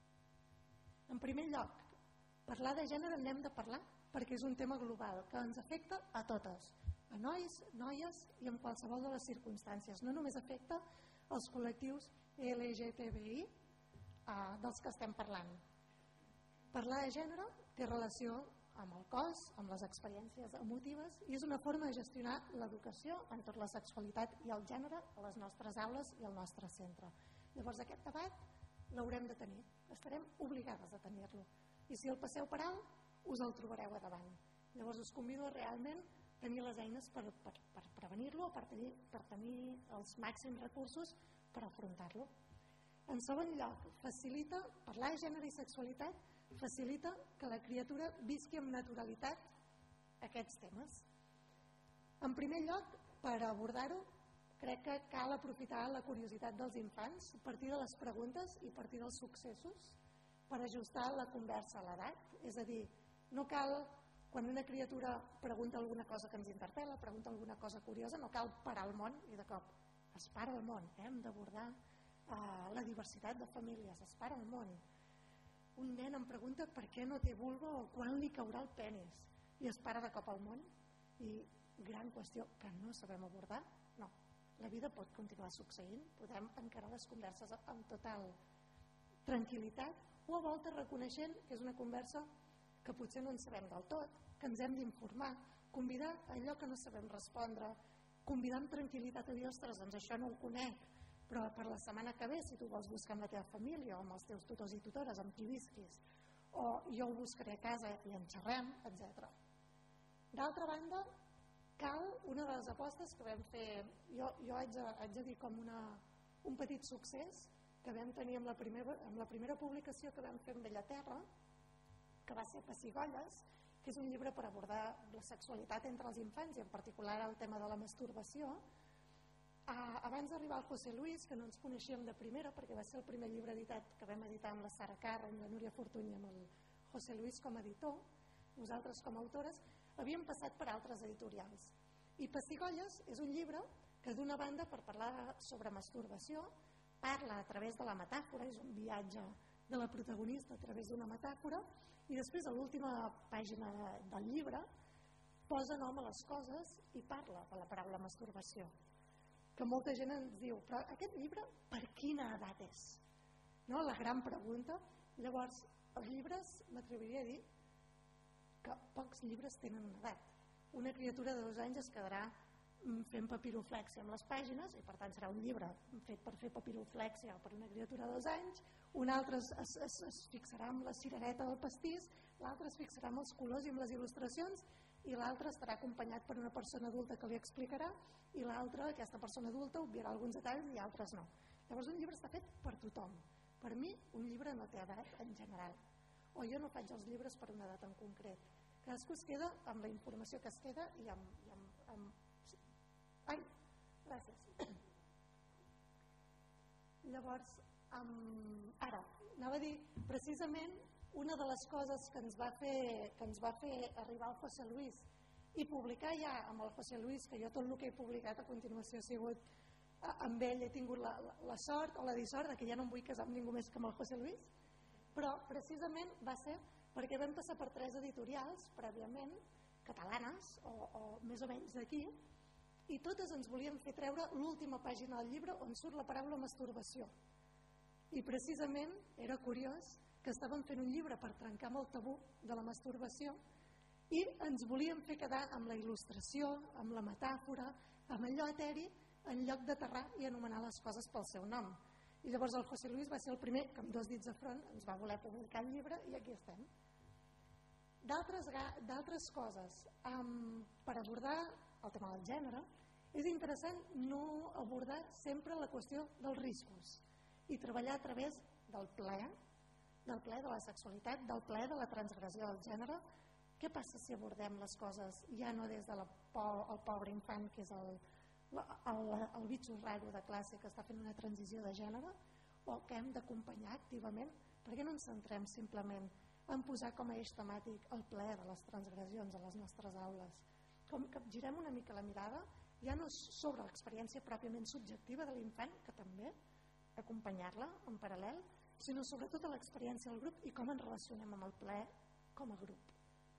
En primer lloc, parlar de gènere n'hem de parlar perquè és un tema global que ens afecta a totes, a nois, noies i en qualsevol de les circumstàncies. No només afecta els col·lectius LGTBI dels que estem parlant. Parlar de gènere té relació amb el cos, amb les experiències emotives i és una forma de gestionar l'educació en tot la sexualitat i el gènere a les nostres aules i al nostre centre. Llavors aquest debat l'haurem de tenir, estarem obligades a tenir-lo i si el passeu per alt us el trobareu a davant. Llavors us convido a realment tenir les eines per prevenir-lo, per tenir els màxims recursos per afrontar-lo. En segon lloc, facilita parlar de gènere i sexualitat, facilita que la criatura visqui amb naturalitat aquests temes. En primer lloc, per abordar-ho, crec que cal aprofitar la curiositat dels infants a partir de les preguntes i a partir dels successos per ajustar la conversa a l'edat. És a dir, no cal, quan una criatura pregunta alguna cosa que ens interpel·la, pregunta alguna cosa curiosa, no cal parar el món i de cop es para el món. Hem d'abordar la diversitat de famílies, es para el món. Un nen em pregunta per què no té vulva o quan li caurà el penis i es para de cop al món i gran qüestió que no sabem abordar. No, la vida pot continuar succeint, podem encarar les converses amb total tranquil·litat o a voltes reconeixent que és una conversa que potser no en sabem del tot, que ens hem d'informar, convidar allò que no sabem respondre convidar amb tranquil·litat a dir, ostres, doncs això no ho conec, però per la setmana que ve, si tu vols buscar amb la teva família o amb els teus tutors i tutores, amb qui visquis, o jo ho buscaré a casa i en xerrem, etc. D'altra banda, cal una de les apostes que vam fer, jo haig de dir com un petit succés que vam tenir amb la primera publicació que vam fer amb Bellaterra, que va ser Pessigolles, que és un llibre per abordar la sexualitat entre els infants i en particular el tema de la masturbació. Abans d'arribar al José Luis, que no ens coneixíem de primera perquè va ser el primer llibre editat que vam editar amb la Sara Carra, amb la Núria Fortuny i amb el José Luis com a editor, nosaltres com a autores, havíem passat per altres editorials. I Pessigolles és un llibre que d'una banda, per parlar sobre masturbació, parla a través de la metàfora, és un viatge de la protagonista a través d'una metàfora, i després a l'última pàgina del llibre posa nom a les coses i parla de la paraula masturbació, que molta gent ens diu, però aquest llibre per quina edat és? No? La gran pregunta. Llavors, els llibres, m'atreviria a dir que pocs llibres tenen una edat. Una criatura de 2 anys es quedarà fent papiroflèxia amb les pàgines i per tant serà un llibre fet per fer papiroflèxia per una criatura de 2 anys, un altre es fixarà amb la cirereta del pastís, l'altre es fixarà amb els colors i amb les il·lustracions i l'altre estarà acompanyat per una persona adulta que li explicarà i l'altre, aquesta persona adulta, obviarà alguns detalls i altres no. Llavors un llibre està fet per tothom. Per mi un llibre no té edat en general, o jo no faig els llibres per una edat en concret. Cadascú es queda amb la informació que es queda i amb... Ai, gràcies. Llavors, ara, anava a dir, precisament una de les coses que ens va fer arribar al José Luis i publicar ja amb el José Luis, que jo tot el que he publicat a continuació ha sigut amb ell, he tingut la sort o la dissort que ja no em vull casar amb ningú més que amb el José Luis, però precisament va ser perquè vam passar per 3 editorials prèviament, catalanes o més o menys d'aquí, i totes ens volien fer treure l'última pàgina del llibre on surt la paraula masturbació. I precisament era curiós que estàvem fent un llibre per trencar amb el tabú de la masturbació i ens volíem fer quedar amb la il·lustració, amb la metàfora, amb allò eteri, en lloc d'aterrar i anomenar les coses pel seu nom. I llavors el José Luis va ser el primer que amb 2 dits de front ens va voler publicar el llibre i aquí estem. D'altres coses, per abordar el tema del gènere, és interessant no abordar sempre la qüestió dels riscos i treballar a través del plaer de la sexualitat, del plaer de la transgressió del gènere. Què passa si abordem les coses ja no des del pobre infant, que és el bitxo raro de classe que està fent una transició de gènere, o que hem d'acompanyar activament? Per què no ens centrem simplement en posar com a eix temàtic el plaer de les transgressions a les nostres aules? Com que girem una mica la mirada ja no sobre l'experiència pròpiament subjectiva de l'infant, que també acompanyar-la en paral·lel, sinó sobretot a l'experiència del grup i com ens relacionem amb el plaer com a grup.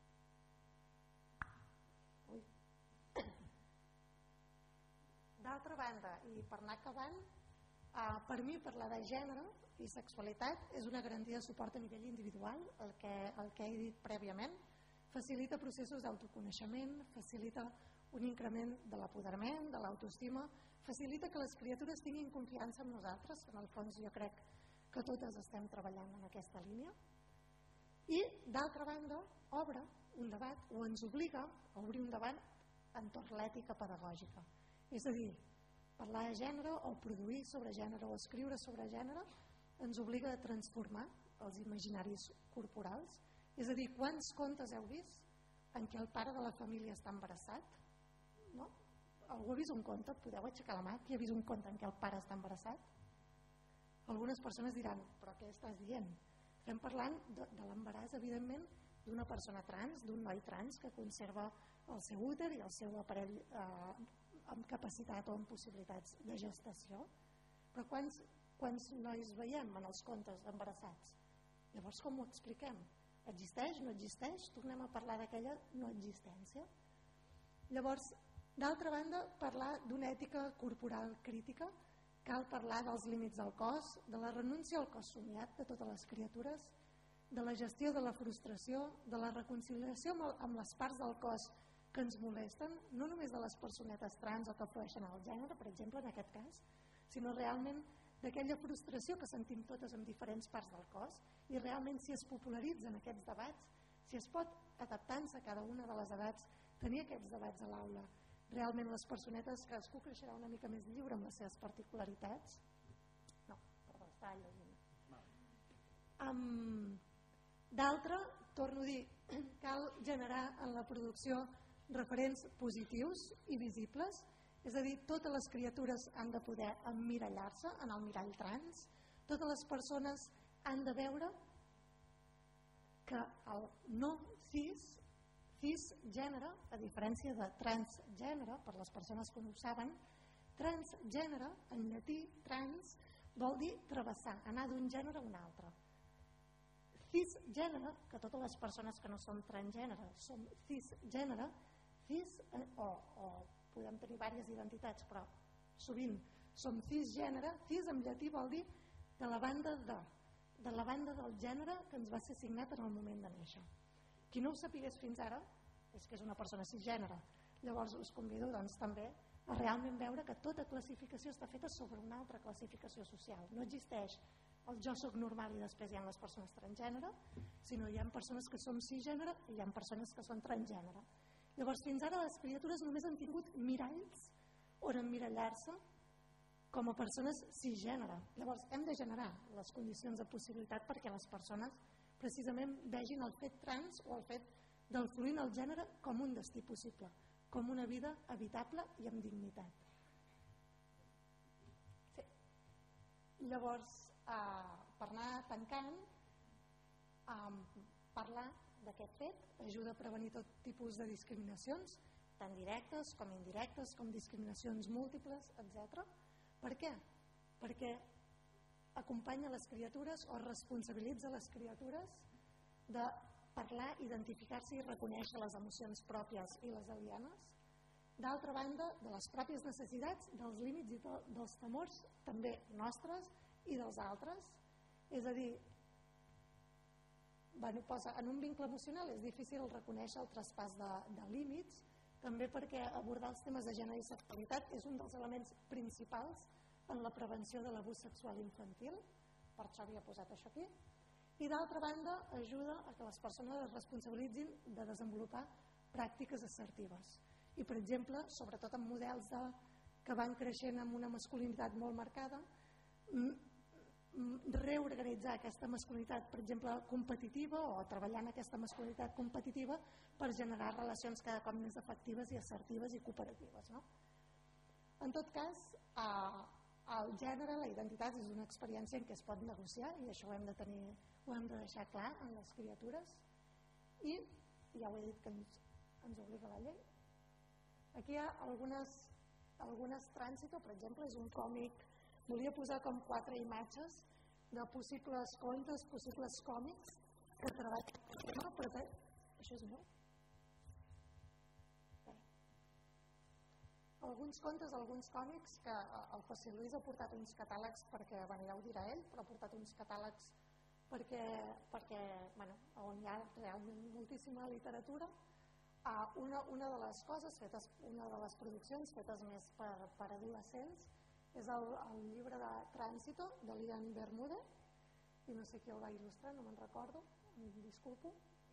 D'altra banda, i per anar acabant, per mi parlar de gènere i sexualitat és una garantia de suport a nivell individual, el que he dit prèviament, facilita processos d'autoconeixement, facilita un increment de l'apoderament, de l'autoestima, facilita que les criatures tinguin confiança en nosaltres, que en el fons jo crec que totes estem treballant en aquesta línia, i d'altra banda obre un debat o ens obliga a obrir un debat entorn l'ètica pedagògica. És a dir, parlar de gènere o produir sobre gènere o escriure sobre gènere ens obliga a transformar els imaginaris corporals. És a dir, quants contes heu vist en què el pare de la família està embarassat? No? Algú ha vist un conte? Podeu aixecar la mà? Qui ha vist un conte en què el pare està embarassat? Algunes persones diran, però què estàs dient? Estem parlant de l'embaràs, evidentment, d'una persona trans, d'un noi trans que conserva el seu úter i el seu aparell amb capacitat o amb possibilitats de gestació. Però quants nois veiem en els contes embarassats? Llavors com ho expliquem? Existeix, no existeix? Tornem a parlar d'aquella no existència. Llavors, d'altra banda, parlar d'una ètica corporal crítica, cal parlar dels límits del cos, de la renúncia al cos somiat de totes les criatures, de la gestió de la frustració, de la reconciliació amb les parts del cos que ens molesten, no només de les personetes trans o que flueixen al gènere, per exemple, en aquest cas, sinó realment d'aquella frustració que sentim totes en diferents parts del cos, i realment si es popularitzen aquests debats, si es pot, adaptant-se a cada una de les edats, tenir aquests debats a l'aula, realment les personetes, cadascú creixerà una mica més lliure amb les seves particularitats. No, perdó, estava llegint. D'altre, torno a dir, cal generar en la producció referents positius i visibles, és a dir, totes les criatures han de poder emmirallar-se en el mirall trans, totes les persones han de veure que el no cisgènere, a diferència de transgènere, per les persones que no ho saben, transgènere, en llatí, trans, vol dir travessar, anar d'un gènere a un altre. Cisgènere, que totes les persones que no som transgènere som cisgènere, o podem tenir diverses identitats, però sovint som cisgènere. Cis en llatí vol dir de la banda del gènere que ens va ser assignat en el moment de néixer. Qui no ho sapigués fins ara és que és una persona cisgènere. Llavors us convido també a realment veure que tota classificació està feta sobre una altra classificació social. No existeix el jo soc normal i després hi ha les persones transgènere, sinó hi ha persones que som cisgènere i hi ha persones que són transgènere. Llavors fins ara les criatures només han tingut miralls on emmirallar-se com a persones cisgènere. Llavors hem de generar les condicions de possibilitat perquè les persones precisament vegin el fet trans o el fet del fluir en el gènere com un destí possible, com una vida habitable i amb dignitat. Sí. Llavors, per anar tancant, parlar d'aquest fet ajuda a prevenir tot tipus de discriminacions, tant directes com indirectes, com discriminacions múltiples, etc. Per què? Perquè acompanya les criatures o responsabilitza les criatures de parlar, identificar-se i reconèixer les emocions pròpies i les alienes. D'altra banda, de les pròpies necessitats, dels límits i dels temors també nostres i dels altres. És a dir, en un vincle emocional és difícil reconèixer el traspàs de límits, també perquè abordar els temes de gènere i sexualitat és un dels elements principals en la prevenció de l'abús sexual infantil, per això havia posat això aquí, i d'altra banda ajuda a que les persones es responsabilitzin de desenvolupar pràctiques assertives. I per exemple, sobretot en models que van creixent amb una masculinitat molt marcada, reorganitzar aquesta masculinitat, per exemple, competitiva o treballar en aquesta masculinitat competitiva per generar relacions cada cop més efectives i assertives i cooperatives. En tot cas, el gènere, la identitat és una experiència en què es pot negociar i això ho hem de deixar clar en les criatures i ja ho he dit que ens obliga la llei. Aquí hi ha algunes trànsito, per exemple, és un còmic. Volia posar com 4 imatges de possibles contes, possibles còmics que treballen el tema, però això és meu. Alguns contes, alguns còmics que el José Luis ha portat uns catàlegs perquè, ja ho dirà ell, però ha portat uns catàlegs perquè on hi ha realment moltíssima literatura. Una de les coses fetes, una de les produccions fetes més per adolescents és el llibre de Trànsito de l'Ian Bermúdez, i no sé qui el va il·lustrar, no me'n recordo, em disculpo,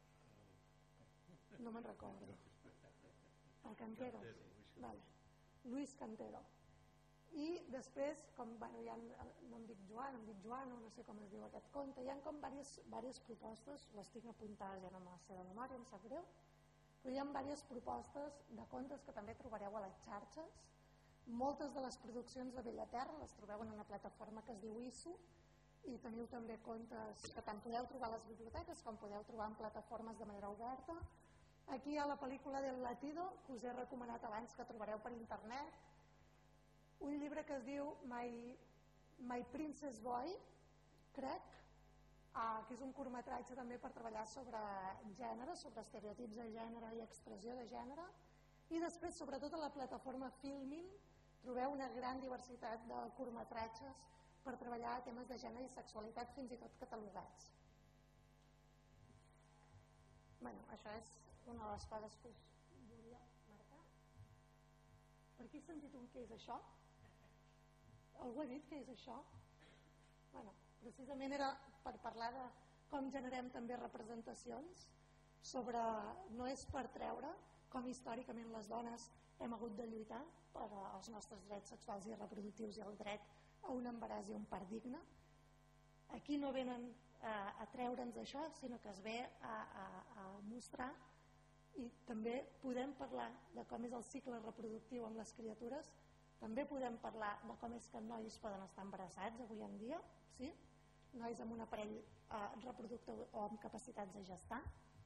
no me'n recordo. El Cantero, Luis Cantero. I després, no em dic Joan, em dic Joano, no sé com es diu aquest conte, hi ha com diverses propostes, les tinc apuntades, ja no me les sé de memòria, em sap greu, però hi ha diverses propostes de contes que també trobareu a les xarxes. Moltes de les produccions de Bellaterra les trobeu en una plataforma que es diu ISU i teniu també contes que tant podeu trobar a les biblioteques com podeu trobar en plataformes de manera oberta. Aquí hi ha la pel·lícula del Latido, que us he recomanat abans, que trobareu per internet. Un llibre que es diu My Princess Boy, crec, que és un curtmetratge també per treballar sobre gènere, sobre estereotips de gènere i expressió de gènere. I després, sobretot a la plataforma Filmin, trobeu una gran diversitat de curtmetratges per treballar temes de gènere i sexualitat, fins i tot catalogats. Això és una de les coses que us volia Per aquí he sentit un què és això? Algú ha dit què és això? Bueno, precisament era per parlar de com generem també representacions sobre, no és per treure com històricament les dones hem hagut de lluitar per als nostres drets sexuals i reproductius i el dret a un embaràs i un part digne. Aquí no venen a treure'ns això, sinó que es ve a mostrar, i també podem parlar de com és el cicle reproductiu amb les criatures, també podem parlar de com és que nois poden estar embarassats avui en dia, sí? Nois amb un aparell reproductor o amb capacitats de gestar.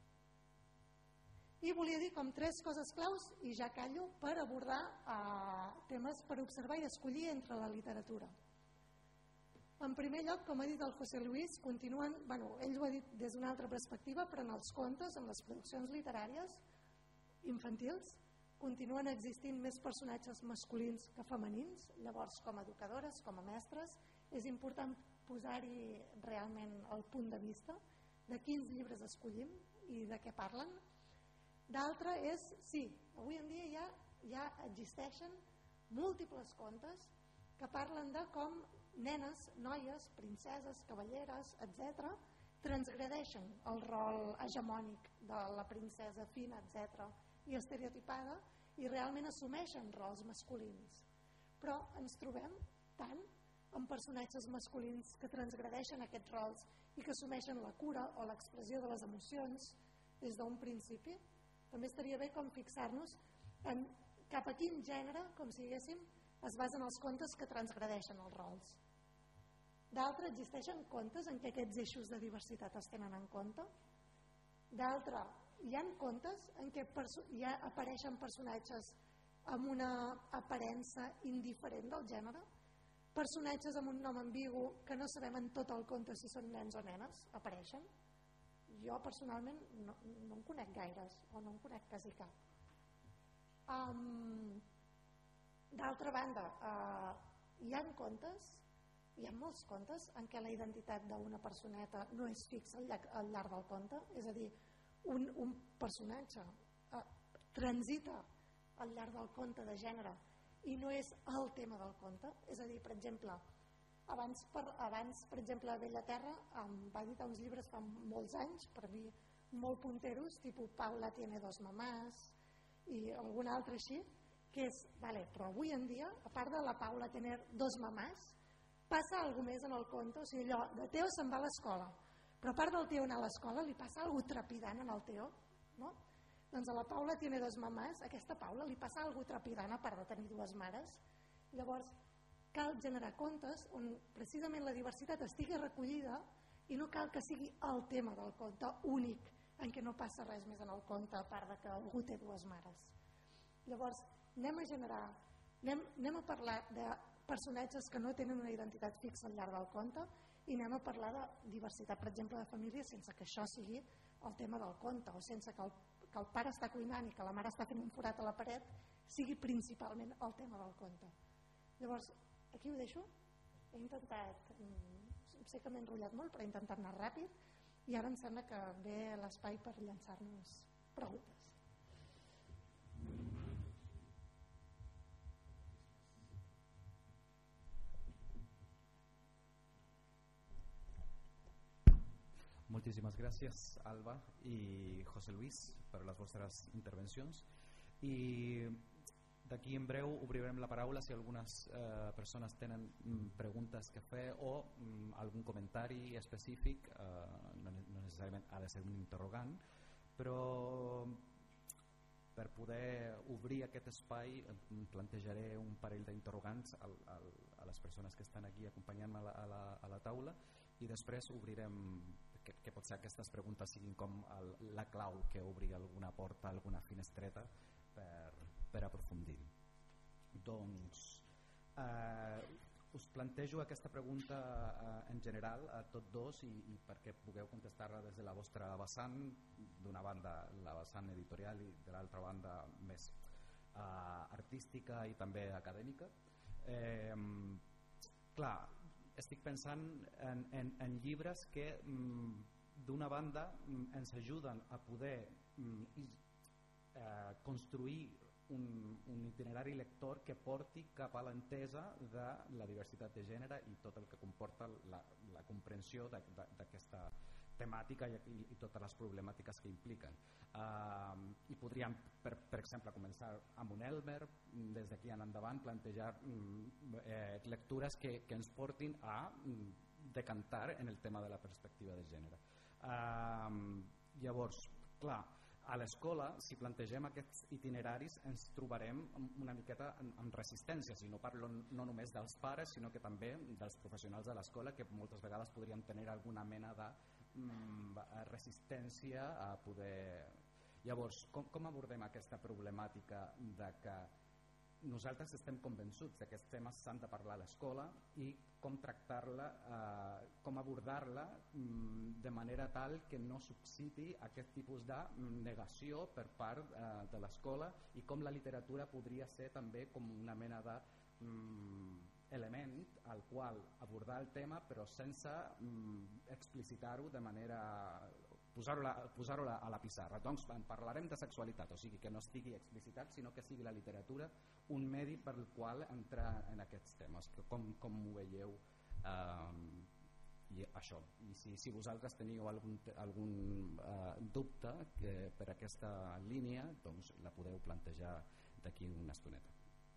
I volia dir com 3 coses claus, i ja callo, per abordar temes per observar i escollir entre la literatura. En primer lloc, com ha dit el José Luis, continuen, ell ho ha dit des d'una altra perspectiva, però en els contes, en les produccions literàries infantils, continuen existint més personatges masculins que femenins. Llavors, com a educadores, com a mestres, és important posar-hi realment el punt de vista de quins llibres escollim i de què parlen. D'altre és, sí, avui en dia ja existeixen múltiples contes que parlen de com nenes, noies, princeses, cavalleres, etc., transgredeixen el rol hegemònic de la princesa fina, etc., i estereotipada, i realment assumeixen rols masculins. Però ens trobem tant amb personatges masculins que transgredeixen aquests rols i que assumeixen la cura o l'expressió de les emocions des d'un principi. També estaria bé com fixar-nos en cap a quin gènere, com si diguéssim, es basen els contes que transgredeixen els rols. D'altre, existeixen contes en què aquests eixos de diversitat es tenen en compte. D'altre, hi ha contes en què ja apareixen personatges amb una aparença indiferent del gènere, personatges amb un nom ambigu que no sabem en tot el conte si són nens o nenes, apareixen. Jo personalment no en conec gaires, o no en conec quasi cap. D'altra banda, hi ha contes, hi ha molts contes en què la identitat d'una personeta no és fixa al llarg del conte, és a dir, un personatge transita al llarg del conte de gènere i no és el tema del conte. És a dir, per exemple, abans per exemple, Bellaterra va editar uns llibres fa molts anys, per mi molt punteros, tipus Paula tiene 2 mamàs i algun altre així, que és, però avui en dia, a part de la Paula tener 2 mamàs, passa alguna més en el conte, o sigui, allò, de Teo se'n va a l'escola, però a part del Teo anar a l'escola li passa alguna trepidant en el Teo, no? Doncs a la Paula tiene 2 mamàs, a aquesta Paula li passa alguna trepidant a part de tenir 2 mares. Llavors, cal generar contes on precisament la diversitat estigui recollida i no cal que sigui el tema del conte únic en què no passa res més en el conte a part de que algú té 2 mares. Llavors, anem a parlar de personatges que no tenen una identitat fixa al llarg del conte i anem a parlar de diversitat, per exemple, de família, sense que això sigui el tema del conte, o sense que el pare està cuinant i que la mare està fent un forat a la paret sigui principalment el tema del conte. Llavors, aquí ho deixo. He intentat, sé que m'he enrotllat molt, però he intentat anar ràpid i ara em sembla que ve l'espai per llançar-nos preguntes. Moltíssimes gràcies, Alba i José Luis, per les vostres intervencions. I d'aquí en breu obrirem la paraula si algunes persones tenen preguntes que fer o algun comentari específic, no necessàriament ha de ser un interrogant, però per poder obrir aquest espai plantejaré un parell d'interrogants a les persones que estan aquí acompanyant a la taula i després obrirem que potser aquestes preguntes siguin com la clau que obri alguna porta, alguna finestreta per aprofundir. Doncs us plantejo aquesta pregunta en general a tots dos i perquè pugueu contestar-la des de la vostra vessant, d'una banda la vessant editorial i de l'altra banda més artística i també acadèmica. Clar, estic pensant en llibres que d'una banda ens ajuden a poder construir un itinerari lector que porti cap a l'entesa de la diversitat de gènere i tot el que comporta la comprensió d'aquesta temàtica i totes les problemàtiques que impliquen. I podríem, per exemple, començar amb un Elmer, des d'aquí en endavant plantejar lectures que ens portin a decantar en el tema de la perspectiva de gènere. Llavors, clar, a l'escola, si plantegem aquests itineraris, ens trobarem una miqueta amb resistències, i no parlo no només dels pares, sinó que també dels professionals de l'escola, que moltes vegades podrien tenir alguna mena de resistència a poder... Llavors, com abordem aquesta problemàtica de que nosaltres estem convençuts que aquests temes s'han de parlar a l'escola i com tractar-la, com abordar-la de manera tal que no susciti aquest tipus de negació per part de l'escola, i com la literatura podria ser també com una mena de element al qual abordar el tema però sense explicitar-ho de manera... posar-ho a la pissarra. Doncs parlarem de sexualitat, o sigui que no estigui explicitat, sinó que sigui la literatura un medi per el qual entrar en aquests temes. Com ho veieu i això? I si vosaltres teniu algun dubte per aquesta línia, doncs la podeu plantejar d'aquí una estoneta.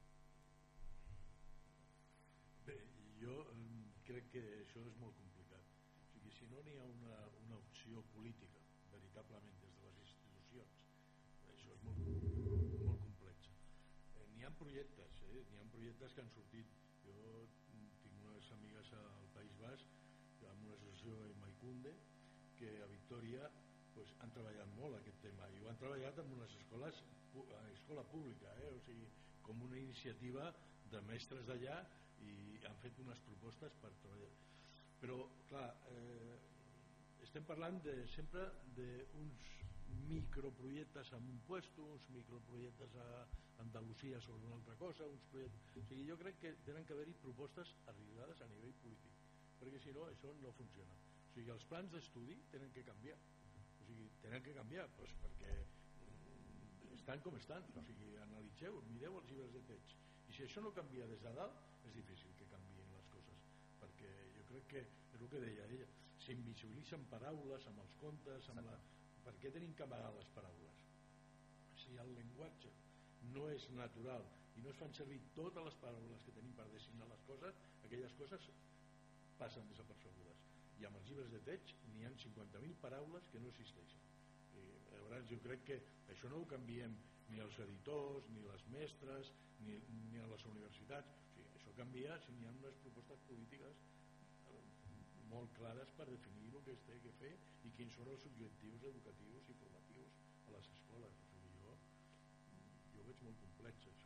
Bé, jo crec que això és molt complicat. O sigui, si no n'hi ha una opció política veritablement des de les institucions, això és molt complex. N'hi ha projectes, n'hi ha projectes que han sortit. Jo tinc unes amigues al País Basc amb una associació Emakunde que a Victòria han treballat molt aquest tema, i ho han treballat en unes escola pública, o sigui, com una iniciativa de mestres d'allà, i han fet unes propostes per treballar. Però, clar, estem parlant sempre d'uns microprojectes en un puesto, uns microprojectes a Andalusia sobre una altra cosa, uns projectes... O sigui, jo crec que tenen que haver-hi propostes arribades a nivell polític, perquè si no, això no funciona. O sigui, els plans d'estudi tenen que canviar. O sigui, tenen que canviar, perquè estan com estan. O sigui, analitzeu, mireu els llibres de text. I si això no canvia des de dalt, és difícil que canviïn les coses, perquè jo crec que és el que deia ella, s'invisibilitzen paraules amb els contes, per què tenim que amagar les paraules? Si el llenguatge no és natural i no es fan servir totes les paraules que tenim per designar les coses, aquelles coses passen desapercebudes, i amb els llibres de text n'hi ha 50.000 paraules que no existeixen. I llavors jo crec que això no ho canviem ni els editors, ni les mestres, ni a les universitats. O sigui, això canvia si n'hi ha unes propostes polítiques molt clares per definir el que es té que fer i quins són els objectius educatius i formatius a les escoles. O sigui, jo ho veig molt complex, això.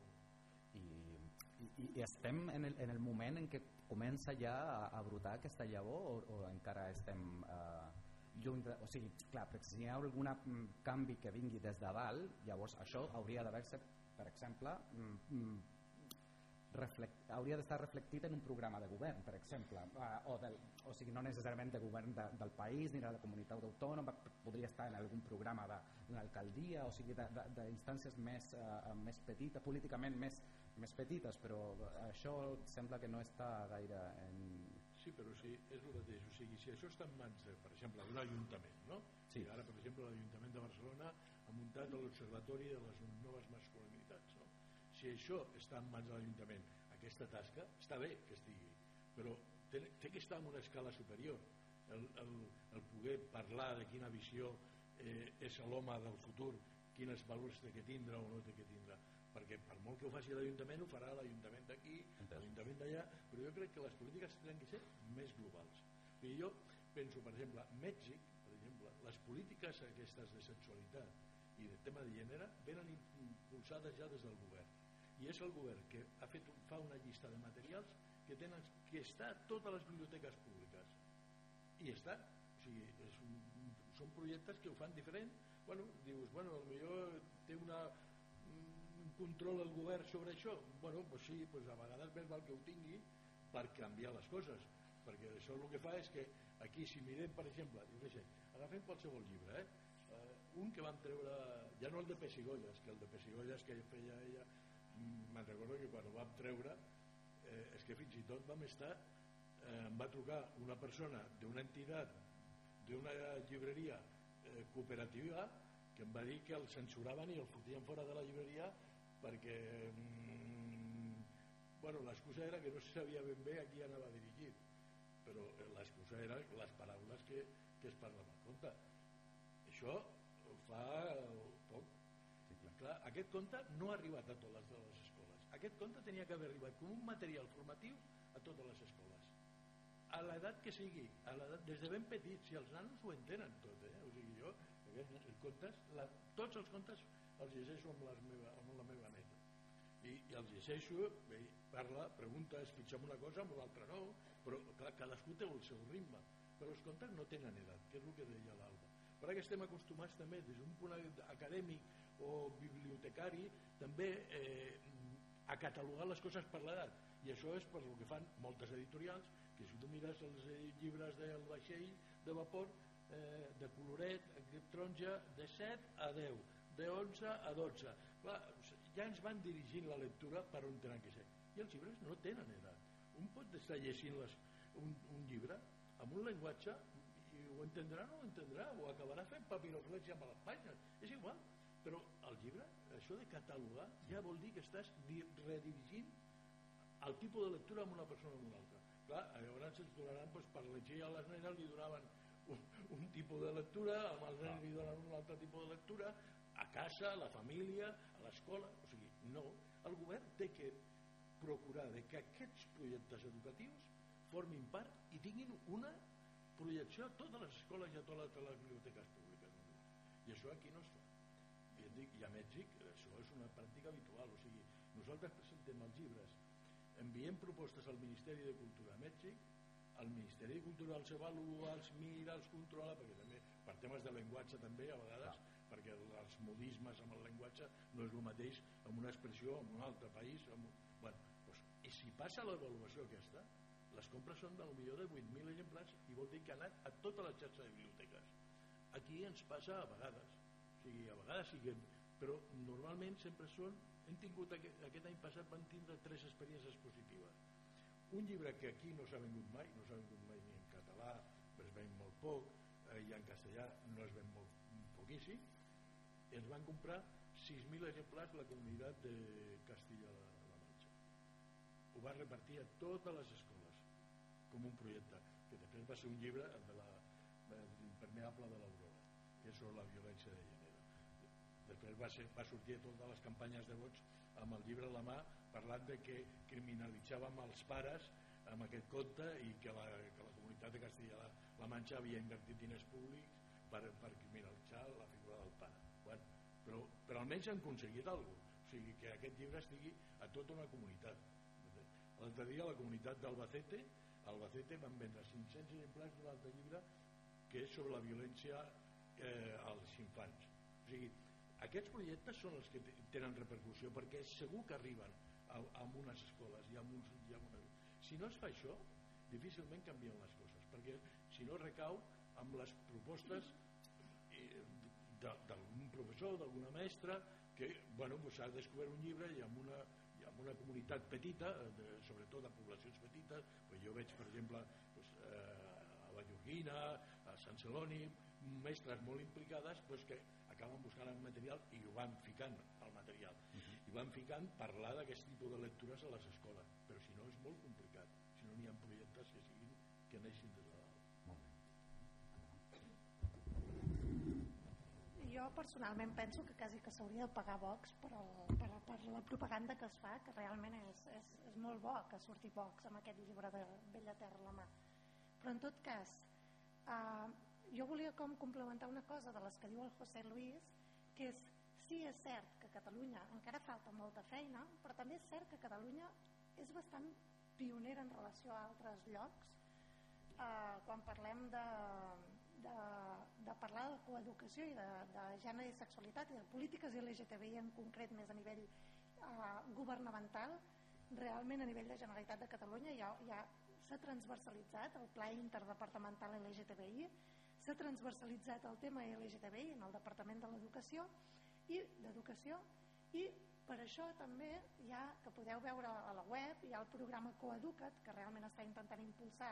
I estem en el moment en què comença ja a brotar aquesta llavor, o encara estem lluny de... O sigui, clar, perquè si hi ha algun canvi que vingui des de dalt, llavors això hauria d'haver-se, per exemple, hauria d'estar reflectit en un programa de govern, per exemple, o sigui, no necessàriament de govern del país ni de la comunitat autònoma, podria estar en algun programa de l'alcaldia, o sigui, d'instàncies més petites, políticament més petites, però això sembla que no està gaire en... Sí, però sí, és el mateix. O sigui, si això està en mans, per exemple, d'un ajuntament, no? Sí. Ara, per exemple, l'Ajuntament de Barcelona ha muntat l'Observatori de les Noves Masculinitats, no? Si això està en mans de l'Ajuntament, aquesta tasca, està bé que estigui, però té que estar en una escala superior, el poder parlar de quina visió és l'home del futur, quines valors té que tindre o no té que tindre, perquè per molt que ho faci l'Ajuntament, ho farà l'Ajuntament d'aquí, l'Ajuntament d'allà, però jo crec que les polítiques tenen que ser més globals. I jo penso, per exemple, a Mèxic, per exemple, les polítiques aquestes de sexualitat i de tema de gènere venen impulsades ja des del govern, i és el govern que fa una llista de materials que està a totes les biblioteques públiques, i està, o sigui, són projectes que ho fan diferent. Dius, potser té un control el govern sobre això. Sí, a vegades més val que ho tingui per canviar les coses, perquè això el que fa és que aquí, si mirem, per exemple, agafem qualsevol llibre, un que vam treure, ja no el de Pessigolles, que el de Pessigolles que feia ella, me'n recordo que quan ho vam treure és que fins i tot vam estar, em va trucar una persona d'una entitat, d'una llibreria cooperativa, que em va dir que el censuraven i el fotien fora de la llibreria perquè bueno, l'excusa era que no se sabia ben bé a qui anava dirigit, però l'excusa era les paraules que es parlaven. Compte, això fa poc. Clar, aquest conte no ha arribat a totes les escoles. Aquest conte tenia que haver arribat com un material formatiu a totes les escoles. A l'edat que sigui, des de ben petits, si els nanos ho entenen tot, o sigui, jo tots els contes els llegeixo amb la meva neta i els llegeixo, parla, pregunta, es fixa en una cosa, en una altra no, però clar, cadascú té el seu ritme, però els contes no tenen edat, que és el que deia l'Alba. Per que estem acostumats també des d'un punt acadèmic o bibliotecari també a catalogar les coses per l'edat, i això és per el que fan moltes editorials, que si tu mires els llibres del vaixell de vapor, de coloret, de taronja, de 7 a 10, de 11 a 12. Clar, ja ens van dirigint la lectura per on tenen que ser. I els llibres no tenen edat. Un pot estar llegint un llibre amb un llenguatge i ho entendrà o no ho entendrà, o acabarà fent papiroflexia amb les pàgines. És igual, però el llibre, això de catalogar, ja vol dir que estàs redirigint el tipus de lectura amb una persona o amb una altra. Clar, llavors ens donaran, per llegir a les nenes li donaven un tipus de lectura, amb els nens li donen un altre tipus de lectura, a casa, a la família, a l'escola. O sigui, no, el govern té que procurar que aquests projectes educatius formin part i tinguin una projecció a totes les escoles i a totes les biblioteques públiques. I això aquí no es fa. I a Mèxic això és una pràctica habitual. O sigui, nosaltres presentem els llibres, enviem propostes al Ministeri de Cultura a Mèxic, el Ministeri de Cultura els avalua, els mira, els controla, perquè també per temes de llenguatge també a vegades, perquè els modismes amb el llenguatge no és el mateix amb una expressió en un altre país. I si passa l'avaluació aquesta, les compres són potser de 8.000 exemplars i vol dir que ha anat a tota la xarxa de biblioteques. Aquí ens passa a vegades, però normalment sempre hem tingut, aquest any passat vam tindre 3 experiències positives. Un llibre que aquí no s'ha vengut mai, ni en català, es ven molt poc, i en castellà no es ven poquíssim, i ens van comprar 6.000 exemplars la comunitat de Castilla-La Manxa. Ho va repartir a totes les escoles com un projecte, que després va ser un llibre de l'impermeable de l'Aurora, que és sobre la violència de gènere. Després va sortir a totes les campanyes de vots amb el llibre a la mà, parlant de que criminalitzàvem els pares amb aquest conte i que la comunitat de Castilla-La Manxa havia invertit diners públics per criminalitzar la figura del pare. Però almenys han aconseguit alguna cosa, o sigui, que aquest llibre estigui a tota una comunitat. L'altre dia a la comunitat d'Albacete van vendre 500 exemplars d'un altre llibre que és sobre la violència als infants. O sigui, aquests projectes són els que tenen repercussió, perquè segur que arriben a unes escoles i a unes... Si no es fa això, difícilment canvien les coses, perquè si no recau amb les propostes d'algun professor, d'alguna mestra, que s'ha descobert un llibre i amb una comunitat petita, sobretot de poblacions petites, jo veig, per exemple, a Vallorguina, a Sant Celoni, mestres molt implicades que acaben buscant el material i ho van ficant al material i van ficant parlar d'aquest tipus de lectures a les escoles, però si no és molt complicat, si no n'hi ha projectes que neixin des de dalt. Jo personalment penso que quasi que s'hauria de pagar Vox per la propaganda que es fa, que realment és molt bo que surti Vox amb aquest llibre de Bella Terra a la mà. Però en tot cas, jo volia complementar una cosa de les que diu el José Luis, que és, sí, és cert que a Catalunya encara falta molta feina, però també és cert que Catalunya és bastant pionera en relació a altres llocs quan parlem de parlar de coeducació i de gènere i sexualitat i de polítiques LGTBI en concret, més a nivell governamental. Realment a nivell de Generalitat de Catalunya ja s'ha transversalitzat el Pla Interdepartamental LGTBI, s'ha transversalitzat el tema LGTBI en el Departament de l'Educació i per això també hi ha, que podeu veure a la web, hi ha el programa Coeduca't, que realment està intentant impulsar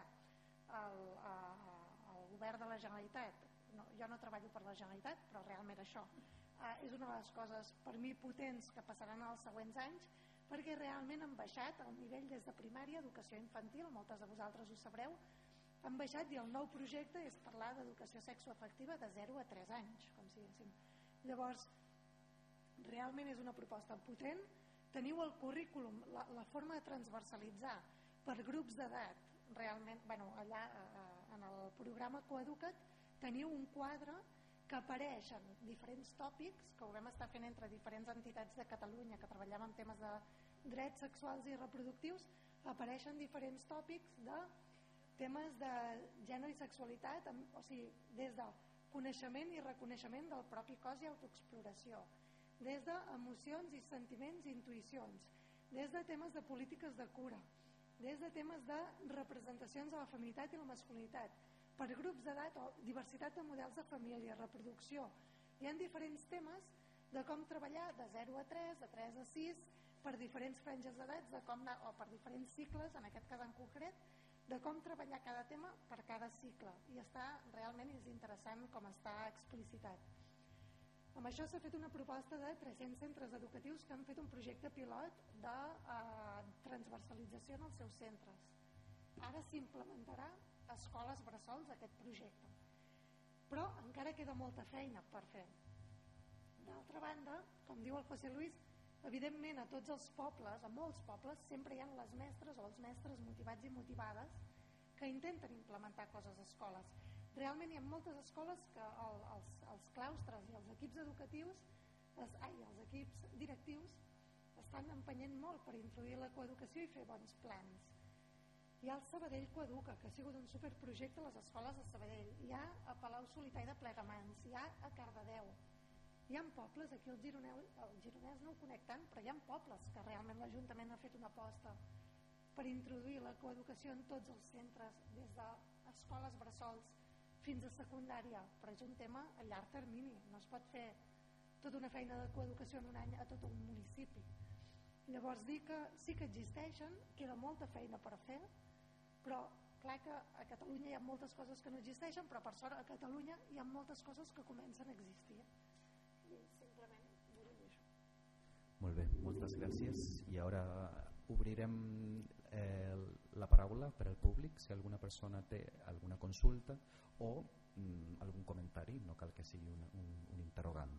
el govern de la Generalitat. No, jo no treballo per la Generalitat, però realment això és una de les coses per mi potents que passaran en els següents anys, perquè realment han baixat el nivell des de primària, educació infantil, moltes de vosaltres ho sabreu, han baixat i el nou projecte és parlar d'educació sexoafectiva de 0 a 3 anys, com si diguéssim. Llavors, realment és una proposta potent. Teniu el currículum, la forma de transversalitzar per grups d'edat, realment, allà en el programa Coeduca't teniu un quadre que apareix en diferents tòpics, que ho vam estar fent entre diferents entitats de Catalunya que treballaven en temes de drets sexuals i reproductius, apareixen diferents tòpics de temes de gènere i sexualitat, o sigui, des de coneixement i reconeixement del propi cos i autoexploració, des d'emocions i sentiments i intuïcions, des de temes de polítiques de cura, des de temes de representacions de la feminitat i la masculinitat, per grups d'edat o diversitat de models de família, reproducció. Hi ha diferents temes de com treballar de 0 a 3, de 3 a 6, per diferents franges d'edats, o per diferents cicles, en aquest cas en concret, de com treballar cada tema per cada cicle. I realment és interessant com està explicitat. Amb això s'ha fet una proposta de 300 centres educatius que han fet un projecte pilot de transversalització en els seus centres. Ara s'implementarà a escoles bressols aquest projecte, però encara queda molta feina per fer. D'altra banda, com diu el José Luis, evidentment a tots els pobles, a molts pobles, sempre hi ha les mestres o els mestres motivats i motivades que intenten implementar coses a escoles. Realment hi ha moltes escoles que els claustres i els equips educatius, els equips directius estan empenyent molt per introduir la coeducació i fer bons plans. Hi ha el Sabadell Coeduca, que ha sigut un superprojecte a les escoles de Sabadell. Hi ha a Palau Solità i de Plegamans, hi ha a Cardedeu. Hi ha pobles, aquí el Gironès no ho conec tant, però hi ha pobles que realment l'Ajuntament ha fet una aposta per introduir la coeducació en tots els centres, des d'escoles bressols fins a secundària, però és un tema a llarg termini, no es pot fer tota una feina de coeducació en un any a tot un municipi. Llavors dir que sí que existeixen, queda molta feina per fer, però clar que a Catalunya hi ha moltes coses que no existeixen, però per sort a Catalunya hi ha moltes coses que comencen a existir. I simplement vull dir això. Molt bé, moltes gràcies. I ara obrirem la paraula per al públic, si alguna persona té alguna consulta o algun comentari, no cal que sigui un interrogant.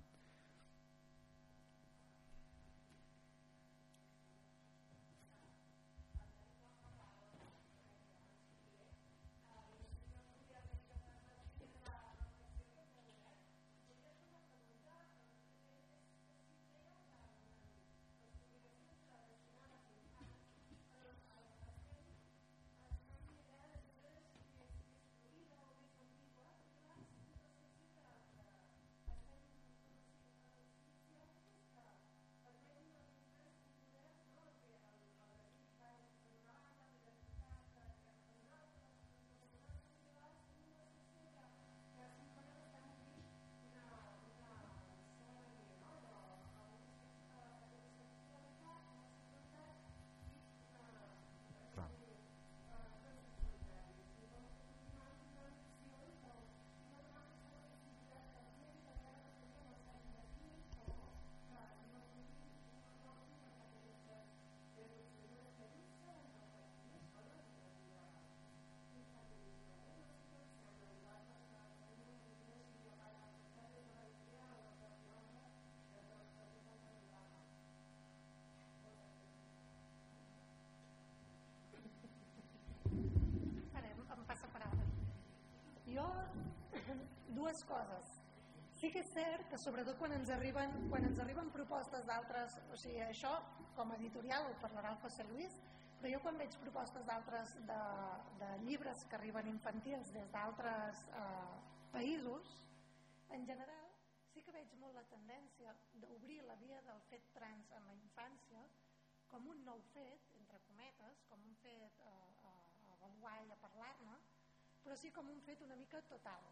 Dues coses. Sí que és cert que sobretot quan ens arriben propostes d'altres, o sigui, això com a editorial ho parlarà el José Luis, però jo quan veig propostes d'altres de llibres que arriben infantils des d'altres països, en general sí que veig molt la tendència d'obrir la via del fet trans en la infància com un nou fet, entre cometes, com un fet a avaluar i a parlar-ne, però sí com un fet una mica total.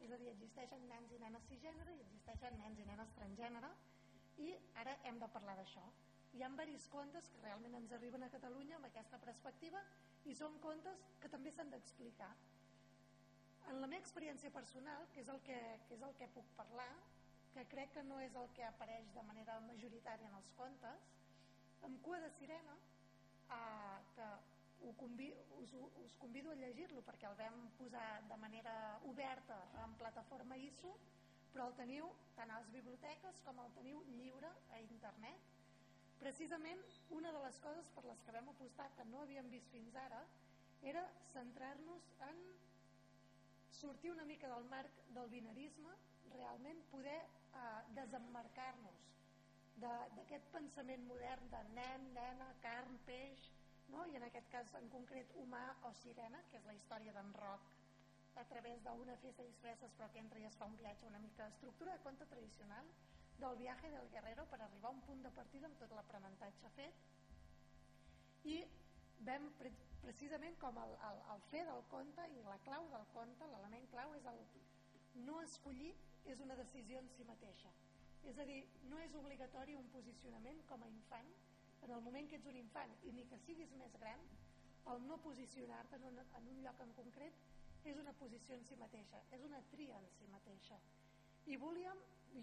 És a dir, existeixen nens i nenes cisgènere i existeixen nens i nenes transgènere, i ara hem de parlar d'això. Hi ha diversos contes que realment ens arriben a Catalunya amb aquesta perspectiva i són contes que també s'han d'explicar. En la meva experiència personal, que és el que puc parlar, que crec que no és el que apareix de manera majoritària en els contes, amb Cua de Sirena, que us convido a llegir-lo perquè el vam posar de manera oberta en plataforma ISO, però el teniu tant a les biblioteques com el teniu lliure a internet. Precisament una de les coses per les que vam apostar, que no havíem vist fins ara, era centrar-nos en sortir una mica del marc del binarisme, realment poder desemmarcar-nos d'aquest pensament modern de nen, nena, carn, peix, no? I en aquest cas en concret humà o sirena, que és la història d'en Roc a través d'una festa de disfresses però que entra i es fa un viatge una mica estructura de conte tradicional del viaje del guerrero per arribar a un punt de partida amb tot l'aprenentatge fet. I vam precisament com el fer del conte i la clau del conte, l'element clau és el no escollir, és una decisió en si mateixa. És a dir, no és obligatori un posicionament com a infant. En el moment que ets un infant i ni que siguis més gran, el no posicionar-te en un lloc en concret és una posició en si mateixa, és una tria en si mateixa. I volíem,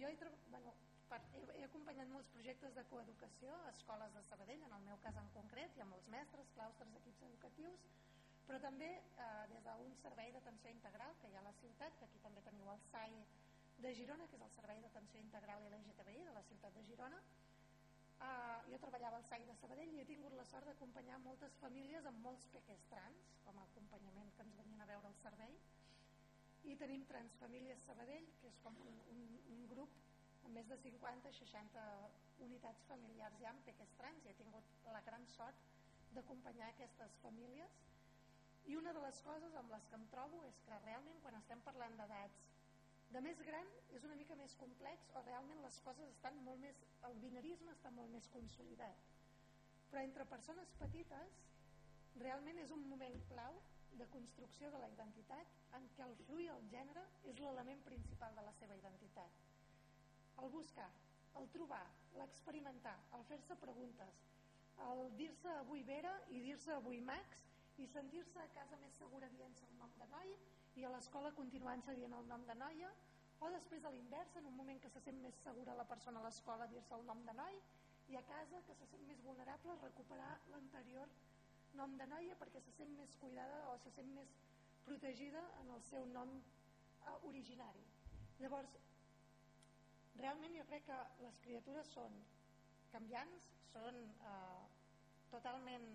he acompanyat molts projectes de coeducació a escoles de Sabadell, en el meu cas en concret, hi ha molts mestres, claustres, equips educatius, però també des d'un servei d'atenció integral que hi ha a la ciutat, que aquí també teniu el SAI de Girona, que és el Servei d'Atenció Integral i LGTBI de la ciutat de Girona. Jo treballava al SAI de Sabadell i he tingut la sort d'acompanyar moltes famílies amb molts peques trans, com a acompanyament que ens venien a veure al servei, i tenim Transfamílies Sabadell, que és com un grup amb més de 50-60 unitats familiars ja amb peques trans, i he tingut la gran sort d'acompanyar aquestes famílies. I una de les coses amb les que em trobo és que realment quan estem parlant d'edats de més gran és una mica més complex, o realment les coses estan molt més, el binarisme està molt més consolidat, però entre persones petites realment és un moment clau de construcció de la identitat en què el fluir el gènere és l'element principal de la seva identitat. El buscar, el trobar, l'experimentar, el fer-se preguntes, el dir-se avui Vera i dir-se avui Max i sentir-se a casa més segura dient-se el nom de noi i a l'escola continuant-se dient el nom de noia, o després a l'inversa, en un moment que se sent més segura la persona a l'escola dir-se el nom de noi, i a casa que se sent més vulnerable recuperar l'anterior nom de noia perquè se sent més cuidada o se sent més protegida en el seu nom originari. Llavors, realment jo crec que les criatures són canviants, són totalment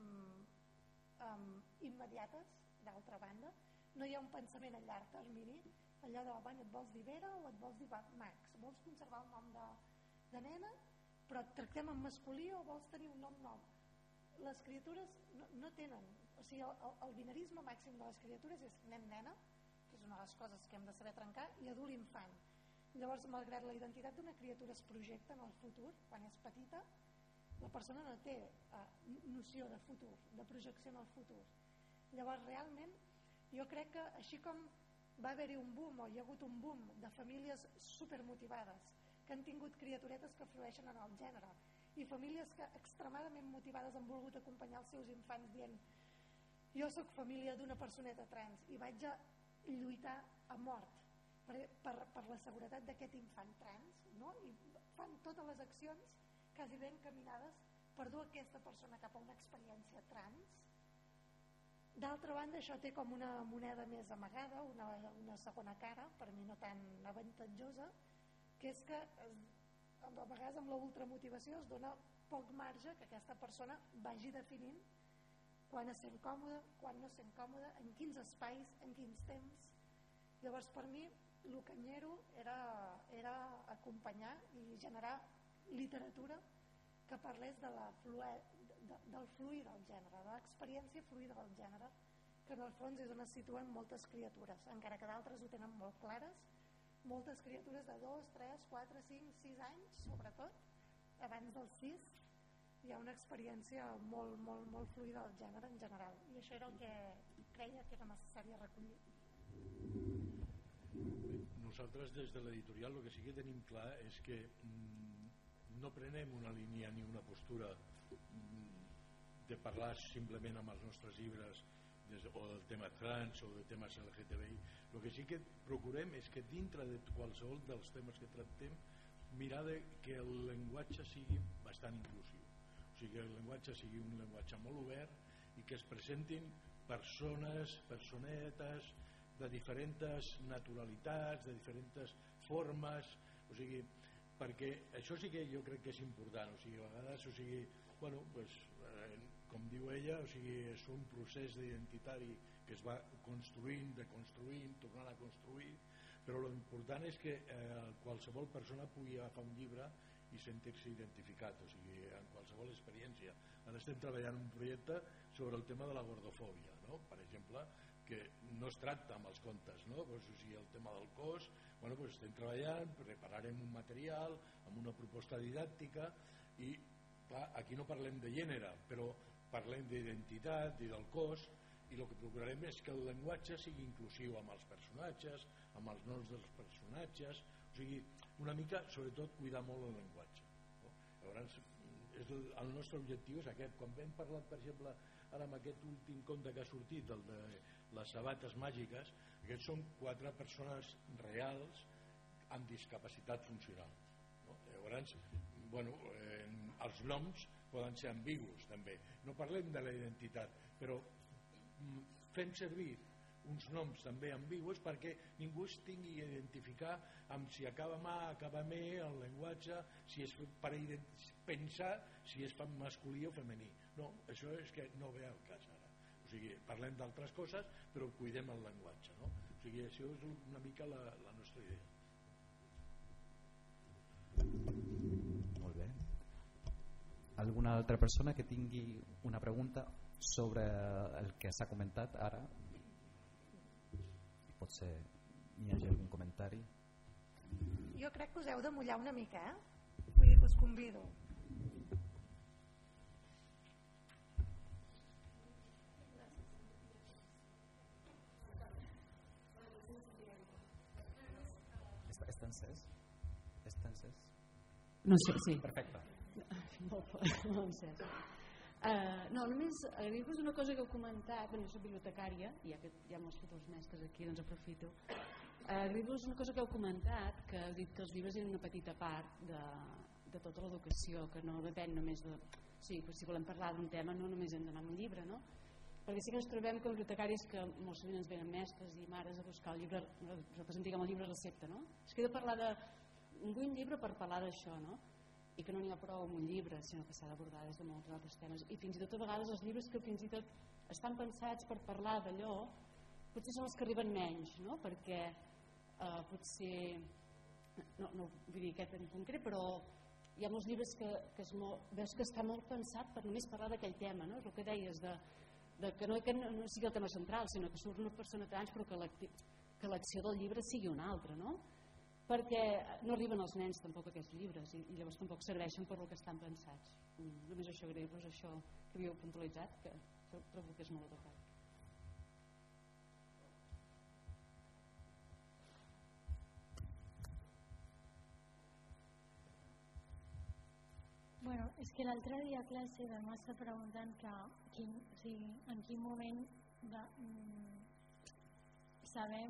immediates, d'altra banda. No hi ha un pensament a llarg termini, allò de, bueno, et vols dir Vera o et vols dir Max, vols conservar el nom de nena però et tractem en masculí o vols tenir un nom nou. Les criatures no tenen, o sigui, el binarisme màxim de les criatures és nen-nena, que és una de les coses que hem de saber trencar, i adult-infant. Llavors, malgrat la identitat d'una criatura es projecta en el futur, quan és petita, la persona no té noció de futur, de projecció en el futur. Llavors, realment, jo crec que així com va haver-hi un boom o hi ha hagut un boom de famílies supermotivades que han tingut criaturetes que flueixen en el gènere i famílies que extremadament motivades han volgut acompanyar els seus infants dient jo sóc família d'una personeta trans i vaig a lluitar a mort per la seguretat d'aquest infant trans, no? I fan totes les accions quasi ben encaminades per dur aquesta persona cap a una experiència trans. D'altra banda, això té com una moneda més amagada, una segona cara, per mi no tan avantatjosa, que és que a vegades amb la ultramotivació es dona poc marge que aquesta persona vagi definint quan es sent còmode, quan no es sent còmode, en quins espais, en quins temps. Llavors, per mi, el canyero era acompanyar i generar literatura que parlés del fluir del gènere, de l'experiència fluida del gènere, que en el fons és on es situen moltes criatures, encara que d'altres ho tenen molt clares. Moltes criatures de 2, 3, 4, 5, 6 anys, sobretot, abans dels 6, hi ha una experiència molt, molt, molt fluida del gènere en general. I això era el que creia que era necessari recollir. Nosaltres des de l'editorial el que sí que tenim clar és que no prenem una línia ni una postura de parlar simplement amb els nostres llibres o del tema trans o de temes LGTBI. El que sí que procurem és que dintre de qualsevol dels temes que tractem mirar que el llenguatge sigui bastant inclusiu, o sigui que el llenguatge sigui un llenguatge molt obert i que es presentin personetes de diferents naturalitats, de diferents formes, o sigui, perquè això sí que jo crec que és important, o sigui, a vegades, o sigui, bueno, pues, com diu ella, o sigui, és un procés identitari que es va construint, deconstruint, tornant a construir, però l'important és que qualsevol persona pugui agafar un llibre i sentir-se identificat, o sigui, en qualsevol experiència. Ara estem treballant un projecte sobre el tema de la gordofòbia, no? Per exemple, que no es tracta amb els contes, no? Pues, o sigui, el tema del cos, bueno, pues estem treballant, prepararem un material amb una proposta didàctica i clar, aquí no parlem de gènere, però parlem d'identitat i del cos, i el que procurarem és que el llenguatge sigui inclusiu amb els personatges, amb els noms dels personatges, o sigui, una mica, sobretot, cuidar molt el llenguatge, no? Llavors, el nostre objectiu és aquest. Quan vam parlar, per exemple, ara amb aquest últim conte que ha sortit, el de les sabates màgiques, aquests són 4 persones reals amb discapacitat funcional, no? Llavors, bueno, els noms poden ser ambigus també, no parlem de la identitat, però fem servir uns noms també ambigus perquè ningú es tingui a identificar amb si acaba amb A, acaba amb E, el llenguatge, si és per pensar si és masculí o femení. No, això és que no ve al cas ara. O sigui, parlem d'altres coses però cuidem el llenguatge, no? O sigui, això és una mica la nostra idea. Molt bé. Alguna altra persona que tingui una pregunta sobre el que s'ha comentat ara? Potser hi hagi algun comentari. Jo crec que us heu de mullar una mica, vull dir que us convido. Està encès? Està encès? No sé, sí. Perfecte. Molt encès. No, només agrair-vos una cosa que heu comentat. Jo soc bibliotecària, ja que hi ha molts futurs mestres aquí, doncs aprofito. Agrair-vos una cosa que heu comentat, que heu dit que els llibres eren una petita part de tota l'educació, que no depèn només de... Sí, si volem parlar d'un tema no només hem d'anar amb un llibre, no? Perquè sí que ens trobem com bibliotecàries que molt sovint ens venen mestres i mares a buscar el llibre, nosaltres en diguem el llibre recepta, no? És que he de parlar d'un llibre per parlar d'això, no? I que no n'hi ha prou amb un llibre, sinó que s'ha d'abordar des de molts altres temes. I fins i tot a vegades els llibres que fins i tot estan pensats per parlar d'allò potser són els que arriben menys, no? Perquè potser, no vull dir aquest en concret, però hi ha molts llibres que veus que està molt pensat per només parlar d'aquell tema, no? És el que deies, que no sigui el tema central, sinó que surt una persona trans però que l'acció del llibre sigui una altra, no? Perquè no arriben als nens tampoc aquests llibres i llavors tampoc serveixen per el que estan pensats. Només això, agrair-vos això que havíeu puntualitzat, que trobo que és molt adequat. Bueno, és que l'altre dia a classe vam estar preguntant en quin moment sabem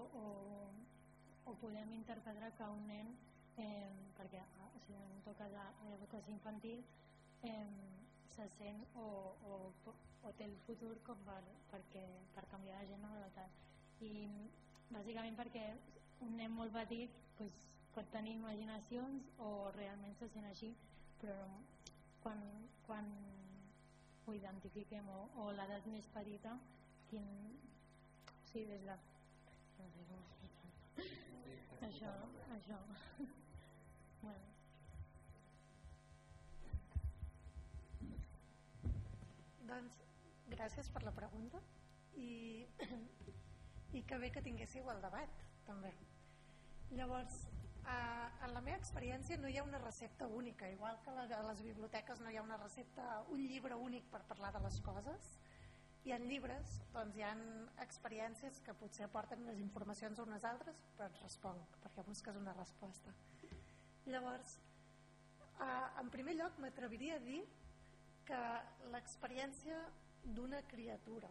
o podem interpretar que un nen, perquè en tot cas l'educació infantil, se sent o té el futur com per canviar de gènere o tal. I bàsicament perquè un nen molt petit pot tenir imaginacions o realment se sent així, però quan ho identifiquem o l'edat més petita, sí, des de... no sé com explicar això. Bueno. Doncs gràcies per la pregunta i que bé que tinguéssiu el debat també. Llavors, en la meva experiència no hi ha una recepta única, igual que a les biblioteques no hi ha una recepta, un llibre únic per parlar de les coses. I en llibres doncs, hi ha experiències que potser aporten unes informacions a unes altres, però et responc, perquè busques una resposta. Llavors, en primer lloc m'atreviria a dir que l'experiència d'una criatura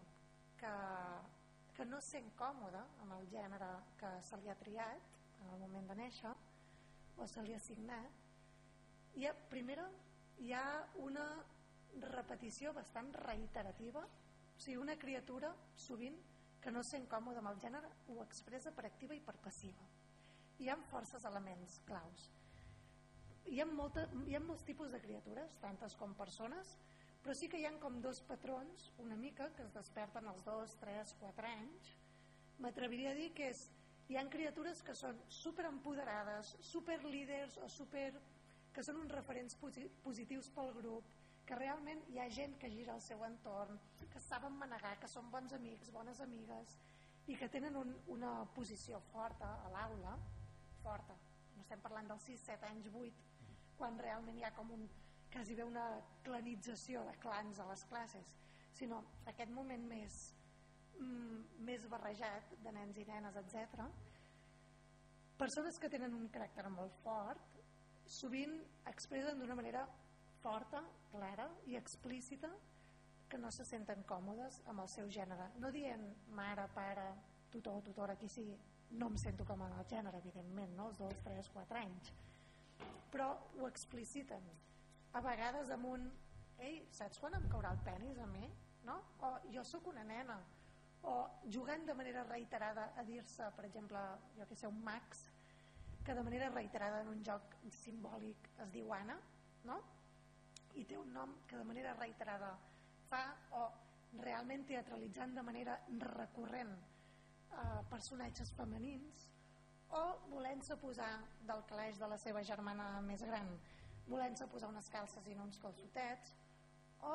que no es sent còmoda amb el gènere que se li ha triat en el moment de néixer o se li ha assignat, primera hi ha una repetició bastant reiterativa. O sigui, una criatura sovint que no es sent còmoda amb el gènere ho expressa per activa i per passiva. Hi ha forces elements claus. Hi ha molts tipus de criatures, tantes com persones, però sí que hi ha com dos patrons una mica que es desperten als 2, 3, 4 anys. M'atreviria a dir que hi ha criatures que són superempoderades, superlíders o que són uns referents positius pel grup, que realment hi ha gent que gira al seu entorn, que saben manegar, que són bons amics, bones amigues i que tenen una posició forta a l'aula, forta. No estem parlant dels 6, 7 anys, 8, quan realment hi ha com quasi bé una clanització de clans a les classes, sinó aquest moment més barrejat de nens i nenes, etc. Persones que tenen un caràcter molt fort sovint expressen d'una manera forta, clara i explícita que no se senten còmodes amb el seu gènere, no dient mare, pare, tutor, tutora, qui sigui, no em sento còmode amb el gènere, evidentment, no? Els 2, 3, 4 anys, però ho expliciten a vegades amb ei, saps quan em caurà el penis a mi? No? O jo sóc una nena, o jugant de manera reiterada a dir-se, per exemple, jo que sé, un Max que de manera reiterada en un joc simbòlic es diu Anna, no? I té un nom que de manera reiterada fa, o realment teatralitzant de manera recurrent personatges femenins, o volent-se posar del calaix de la seva germana més gran, volent-se posar unes calces i no uns calçotets, o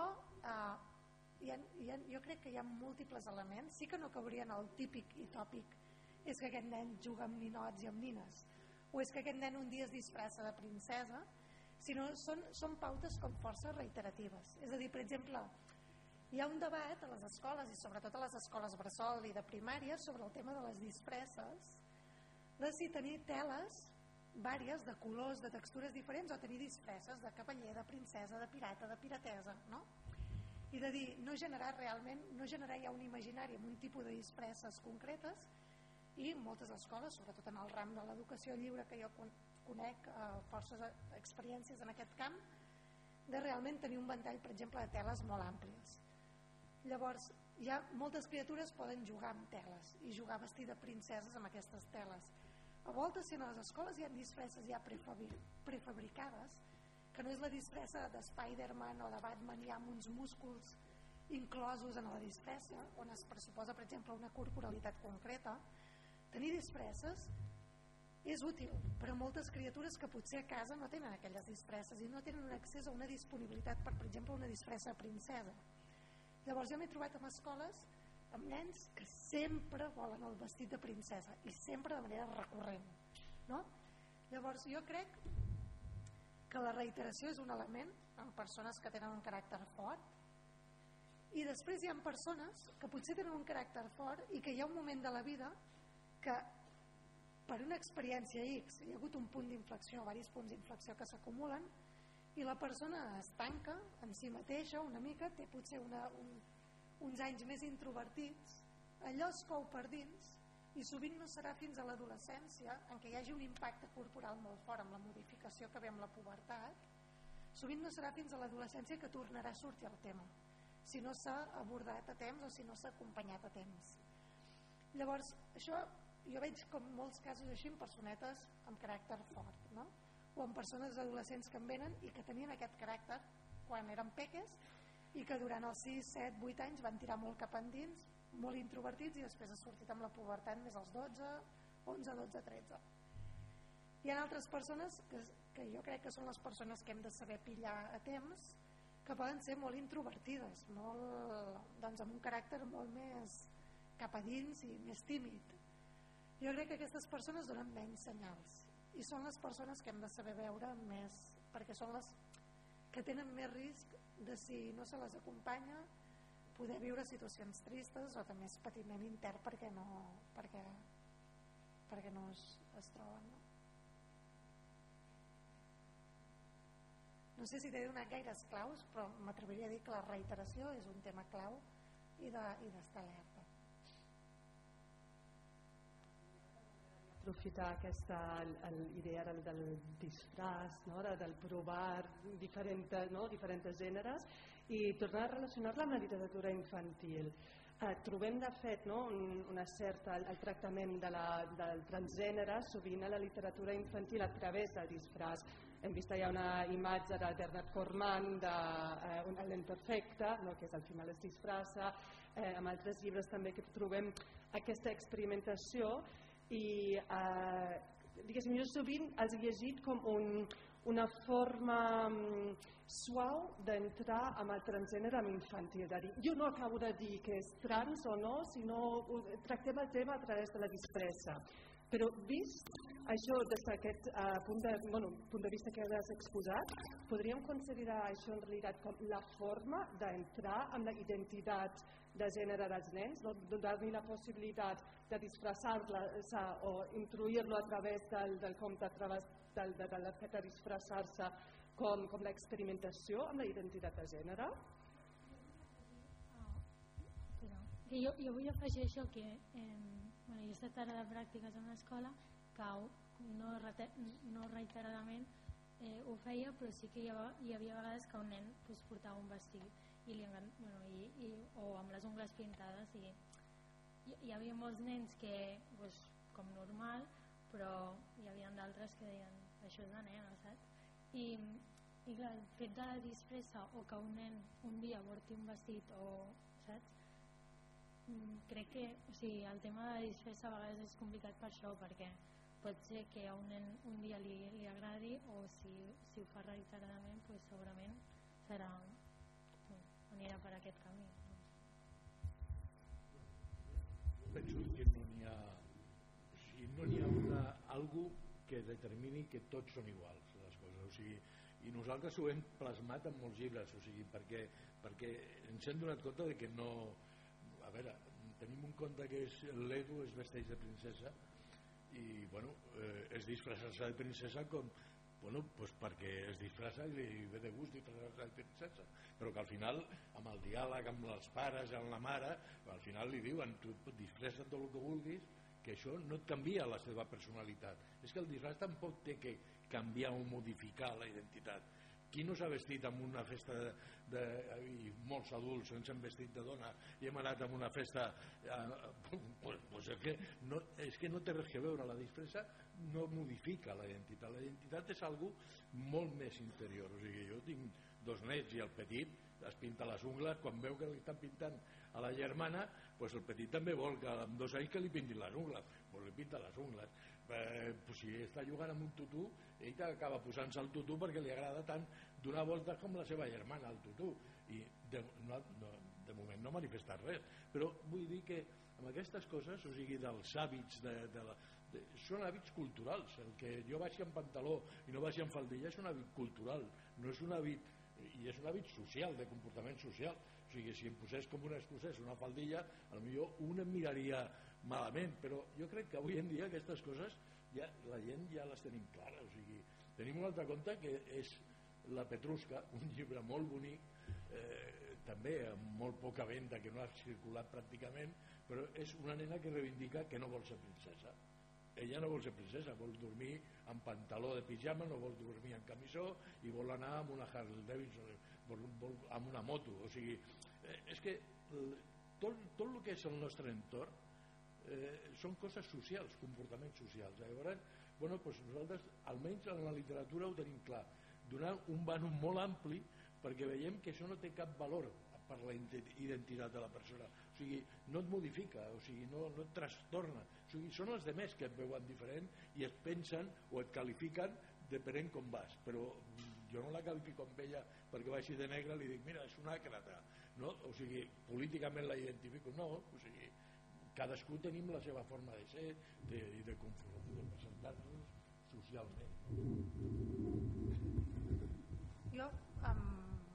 jo crec que hi ha múltiples elements. Sí que no caurien el típic i tòpic és que aquest nen juga amb ninots i amb nines, o és que aquest nen un dia es disfressa de princesa, sinó són pautes com força reiteratives. És a dir, per exemple, hi ha un debat a les escoles i sobretot a les escoles bressol i de primària sobre el tema de les disfresses, de si tenir teles vàries de colors, de textures diferents, o tenir disfresses de cavaller, de princesa, de pirata, de piratesa, no? I de dir, no generar ja un imaginari amb un tipus de disfresses concretes, i moltes escoles, sobretot en el ram de l'educació lliure que jo conec forces experiències en aquest camp, de realment tenir un ventall, per exemple, de teles molt àmplies. Llavors, moltes criatures poden jugar amb teles i jugar vestir de princeses amb aquestes teles. A voltes, si a les escoles hi ha disfresses ja prefabricades, que no és la disfressa de Spider-Man o de Batman ja amb uns músculs inclosos en la disfressa, on es pressuposa, per exemple, una corporalitat concreta, tenir disfresses és útil, però moltes criatures que potser a casa no tenen aquelles disfresses i no tenen un accés a una disponibilitat per exemple, una disfressa de princesa. Llavors jo m'he trobat en escoles amb nens que sempre volen el vestit de princesa i sempre de manera recurrent, no? Llavors jo crec que la reiteració és un element en persones que tenen un caràcter fort, i després hi ha persones que potser tenen un caràcter fort i que hi ha un moment de la vida que per una experiència X hi ha hagut un punt d'inflexió, diversos punts d'inflexió que s'acumulen, i la persona es tanca en si mateixa una mica, té potser uns anys més introvertits, allò es cou per dins, i sovint no serà fins a l'adolescència en què hi hagi un impacte corporal molt fort amb la modificació que ve amb la pubertat, sovint no serà fins a l'adolescència que tornarà a sortir el tema, si no s'ha abordat a temps o si no s'ha acompanyat a temps. Llavors, això jo veig com molts casos així en personetes amb caràcter fort, no? O en persones adolescents que en venen i que tenien aquest caràcter quan eren peques i que durant els 6, 7, 8 anys van tirar molt cap endins, molt introvertits, i després ha sortit amb la pubertat més als 12, 11, 12, 13. Hi ha altres persones que jo crec que són les persones que hem de saber pillar a temps, que poden ser molt introvertides, doncs amb un caràcter molt més cap a dins i més tímid. Jo crec que aquestes persones donen menys senyals i són les persones que hem de saber veure més, perquè són les que tenen més risc de, si no se les acompanya, poder viure situacions tristes o també és patiment intern perquè no es troben, no? No sé si t'he donat gaires claus, però m'atreviria a dir que la reiteració és un tema clau i d'estar alerta. Aprofitar aquesta idea del disfraç, no? Del provar diferents gèneres i tornar a relacionar-la amb la literatura infantil. Trobem de fet el tractament del transgènere sovint a la literatura infantil a través del disfraç. Hem vist ja una imatge de Bernard Cornwell de l'Imperfecte, que al final es disfraça, amb altres llibres també que trobem aquesta experimentació i diguéssim, jo sovint els he llegit com una forma suau d'entrar amb el transgènere amb infantil, de dir, jo no acabo de dir que és trans o no, sinó tractem el tema a través de la disfressa. Però vist això des d'aquest punt de vista que has exposat, podríem considerar això en realitat com la forma d'entrar amb la identitat de gènere dels nens, donar-li la possibilitat de disfressar-se o introduir-lo a través del conte, a través del fet de disfressar-se com l'experimentació amb la identitat de gènere? Jo vull afegir això que jo he estat ara de pràctiques en l'escola que no reiteradament ho feia, però sí que hi havia vegades que un nen portava un vestit o amb les ungles pintades i hi havia molts nens que com normal, però hi havia d'altres que deien això és de nena, saps? I clar, el fet de la disfressa o que un nen un dia porti un vestit saps? Crec que el tema de la disfressa a vegades és complicat per això, perquè pot ser que a un nen un dia li agradi o si ho fa reiteradament segurament anirà per aquest camí. Penso que no n'hi ha algú que determini que tots són iguals les coses, i nosaltres ho hem plasmat en molts llibres, perquè ens hem donat compte de que no... A veure, tenim un conte que és l'Edu es vesteix de princesa i es disfressa de princesa com perquè es disfressa i li ve de gust disfressar-se de princesa, però que al final amb el diàleg amb els pares, amb la mare, al final li diuen tu disfressa't tot el que vulguis, que això no et canvia la seva personalitat. És que el disfress tampoc té que canviar o modificar la identitat. Qui no s'ha vestit en una festa i molts adults ens hem vestit de dona i hem anat a una festa és que no té res a veure. La disfressa no modifica la identitat és algo molt més interior. Jo tinc 2 nets i el petit es pinta les ungles, quan veu que li estan pintant a la germana, el petit també vol que amb 2 anys que li pintin les ungles, li pinta les ungles. Si està jugant amb un tutú, ell acaba posant-se el tutú perquè li agrada tant donar voltes com la seva germana al tutú, i de moment no ha manifestat res, però vull dir que amb aquestes coses, dels hàbits són hàbits culturals. El que jo vagi en pantaló i no vagi en faldilla és un hàbit cultural, no és un hàbit, i és un hàbit social, de comportament social. Si em posés com un escocès una faldilla, potser un em miraria malament, però jo crec que avui en dia aquestes coses la gent ja les tenim clares. Tenim un altre conte que és La Petrusca, un llibre molt bonic, també amb molt poca venda, que no ha circulat pràcticament, però és una nena que reivindica que no vol ser princesa. Ella no vol ser princesa, vol dormir en pantaló de pijama, no vol dormir en camisó i vol anar amb una Harley Davidson, amb una moto. És que tot el que és el nostre entorn són coses socials, comportaments socials. Llavors, nosaltres, almenys en la literatura, ho tenim clar, donar un vànum molt ampli perquè veiem que això no té cap valor per la identitat de la persona. No et modifica, no et trastorna. Són els demés que et veuen diferent i et pensen o et qualifiquen depenent com vas. Però jo no la qualifico amb ella perquè vagi de negre i li dic, mira, és un àcrata. Políticament la identifico. No, cadascú tenim la seva forma de ser i de presentar-nos socialment. Jo, com a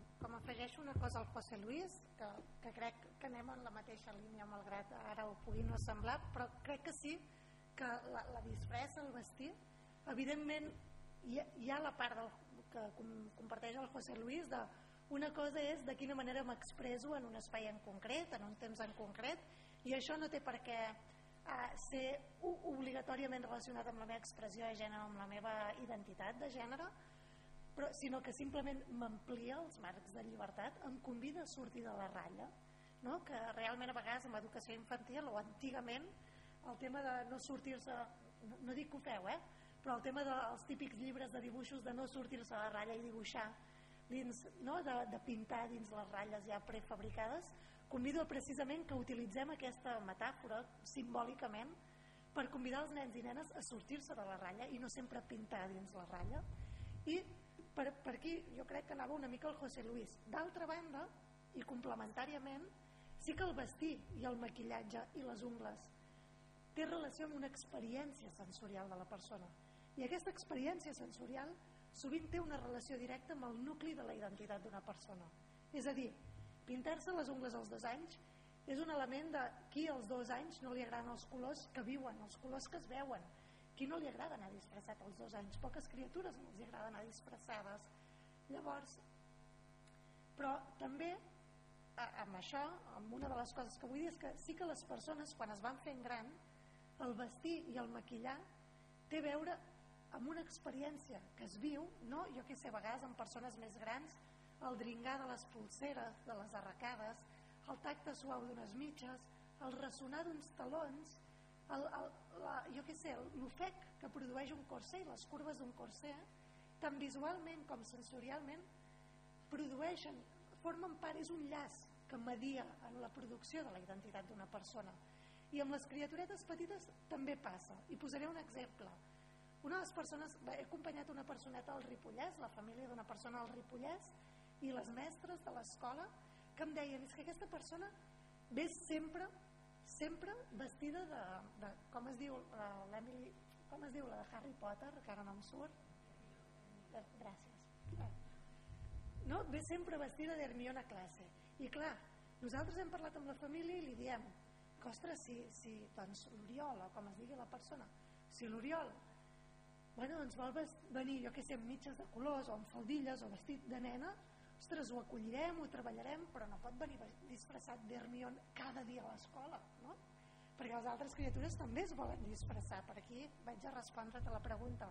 afegeixo una cosa al José Luis, que crec que anem en la mateixa línia, malgrat ara ho pugui no semblar, però crec que sí que la disfressa, el vestit, evidentment hi ha la part que comparteix el José Luis de una cosa és de quina manera m'expresso en un espai en concret, en un temps en concret, i això no té per què ser obligatòriament relacionat amb la meva expressió de gènere, amb la meva identitat de gènere, sinó que simplement m'amplia els marcs de llibertat, em convida a sortir de la ratlla, no? Que realment a vegades amb educació infantil o antigament el tema de no sortir-se, no dic que ho feu, però el tema dels típics llibres de dibuixos de no sortir-se de la ratlla i dibuixar dins, no? de pintar dins les ratlles ja prefabricades, convido precisament que utilitzem aquesta metàfora simbòlicament per convidar els nens i nenes a sortir-se de la ratlla i no sempre pintar dins la ratlla. I per aquí jo crec que anava una mica el José Luis. D'altra banda, i complementàriament, sí que el vestir i el maquillatge i les ungles té relació amb una experiència sensorial de la persona, i aquesta experiència sensorial sovint té una relació directa amb el nucli de la identitat d'una persona. És a dir, pintar-se les ungles als 2 anys és un element de qui als 2 anys no li agraden els colors que viuen, els colors que es veuen. Qui no li agrada anar disfressat als 2 anys? Poques criatures no els agrada anar disfressades. Llavors, però també amb això, amb una de les coses que vull dir és que sí que les persones quan es van fent gran, el vestir i el maquillar té a veure amb una experiència que es viu, no? Jo que sé, a vegades amb persones més grans, el dringar de les polseres, de les arracades, el tacte suau d'unes mitges, el ressonar d'uns talons, jo que sé, l'ofec que produeix un corset i les curves d'un corset, tant visualment com sensorialment, formen part, és un llaç que media en la producció de la identitat d'una persona. I amb les criaturetes petites també passa. I posaré un exemple. Una de les persones, he acompanyat una personeta al Ripollès, la família d'una persona al Ripollès, i les mestres de l'escola que em deien, és que aquesta persona ve sempre vestida de com es diu l'Emily, com es diu la de Harry Potter, que ara no em surt? Gràcies. No? Ve sempre vestida d'Hermione a classe. I clar, nosaltres hem parlat amb la família i li diem que, ostres, si doncs l'Oriol, o com es digui la persona, si l'Oriol doncs vol venir, jo que sé, amb mitges de colors o amb faldilles o vestit de nena, ostres, ho acollirem, ho treballarem, però no pot venir disfressat d'Hermione cada dia a l'escola, no? Perquè les altres criatures també es volen disfressar. Per aquí vaig a respondre't a la pregunta.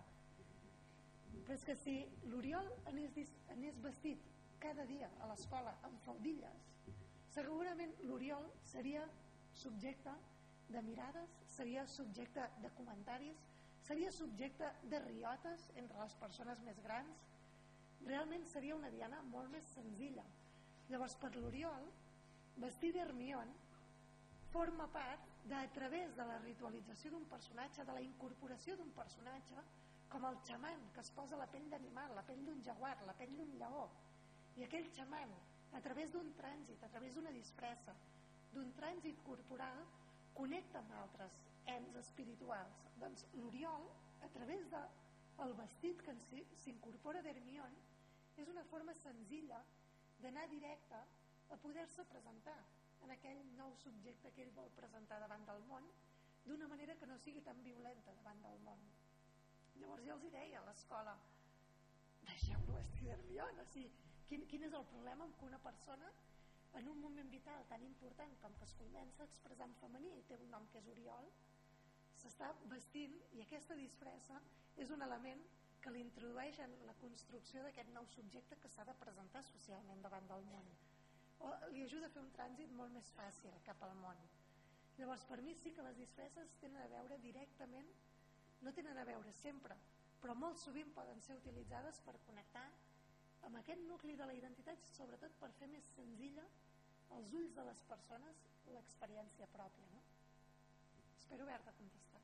Però és que si l'Oriol anés vestit cada dia a l'escola amb faldilles, segurament l'Oriol seria subjecte de mirades, seria subjecte de comentaris, seria subjecte de riotes entre les persones més grans. Realment seria una diana molt més senzilla. Llavors, per l'Oriol, vestir d'Hermione forma part a través de la ritualització d'un personatge, de la incorporació d'un personatge, com el xaman que es posa la pell d'animal, la pell d'un jaguar, la pell d'un lleó. I aquell xaman, a través d'un trànsit, a través d'una disfressa, d'un trànsit corporal, connecta amb altres ens espirituals. Doncs l'Oriol, a través del vestit que s'incorpora d'Hermione, és una forma senzilla d'anar directe a poder-se presentar en aquell nou subjecte que ell vol presentar davant del món d'una manera que no sigui tan violenta davant del món. Llavors jo els deia a l'escola, deixeu-lo vestir d'Hermione. O sigui, quin és el problema amb que una persona en un moment vital tan important com que es comença a expressar en femení i té un nom que és Oriol, s'està vestint, i aquesta disfressa és un element que l'introdueix en la construcció d'aquest nou subjecte que s'ha de presentar socialment davant del món, o li ajuda a fer un trànsit molt més fàcil cap al món. Llavors, per mi sí que les disfresses tenen a veure directament, no tenen a veure sempre, però molt sovint poden ser utilitzades per connectar amb aquest nucli de la identitat, sobretot per fer més senzilla als ulls de les persones l'experiència pròpia, no? Espero haver-te contestat.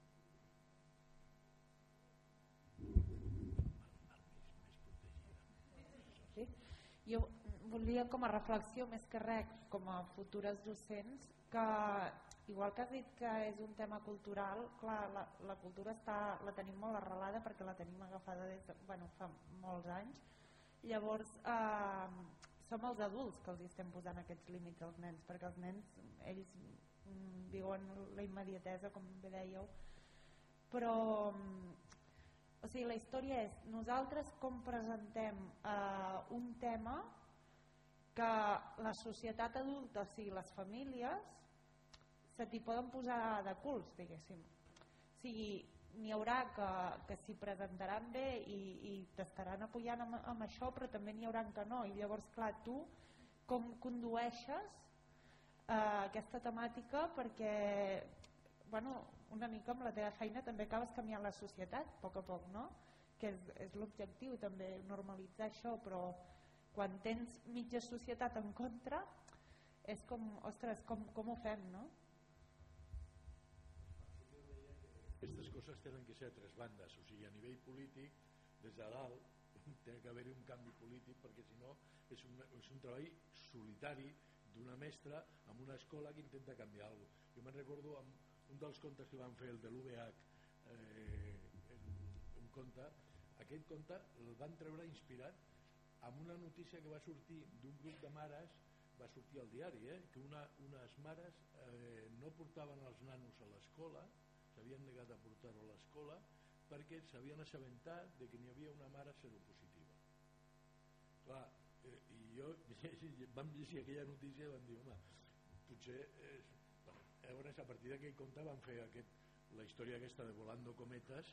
Sí? Jo volia com a reflexió, més que res, com a futures docents, que igual que has dit que és un tema cultural, clar, la cultura la tenim molt arrelada perquè la tenim agafada des de, fa molts anys. Llavors, som els adults que els estem posant aquests límits als nens, perquè els nens, ells viuen la immediatesa, com bé dèieu, però o sigui, la història és nosaltres com presentem un tema que la societat adulta, o sigui, les famílies se t'hi poden posar de culs, diguéssim. O sigui, n'hi haurà que s'hi presentaran bé i t'estaran apoyant amb això, però també n'hi haurà que no, i llavors, clar, tu com condueixes aquesta temàtica, perquè bueno, una mica amb la teva feina també acabes canviant la societat a poc, no? Que és l'objectiu també, normalitzar això, però quan tens mitja societat en contra és com, ostres, com ho fem, no? Aquestes coses tenen que ser a tres bandes, o sigui, a nivell polític, des de dalt té que haver-hi un canvi polític, perquè si no és un treball solitari d'una mestra amb una escola que intenta canviar alguna cosa. Jo me'n recordo amb un dels contes que van fer, el de l'UVH, un conte, aquest conte el van treure inspirat amb una notícia que va sortir d'un grup de mares, va sortir al diari, que unes mares no portaven els nanos a l'escola, s'havien negat a portar-lo a l'escola perquè s'havien assabentat de que n'hi havia una mare seropositiva. Clar, i jo vam llegir aquella notícia i vam dir, home, potser llavors a partir d'aquell conte van fer la història aquesta de Volando Cometes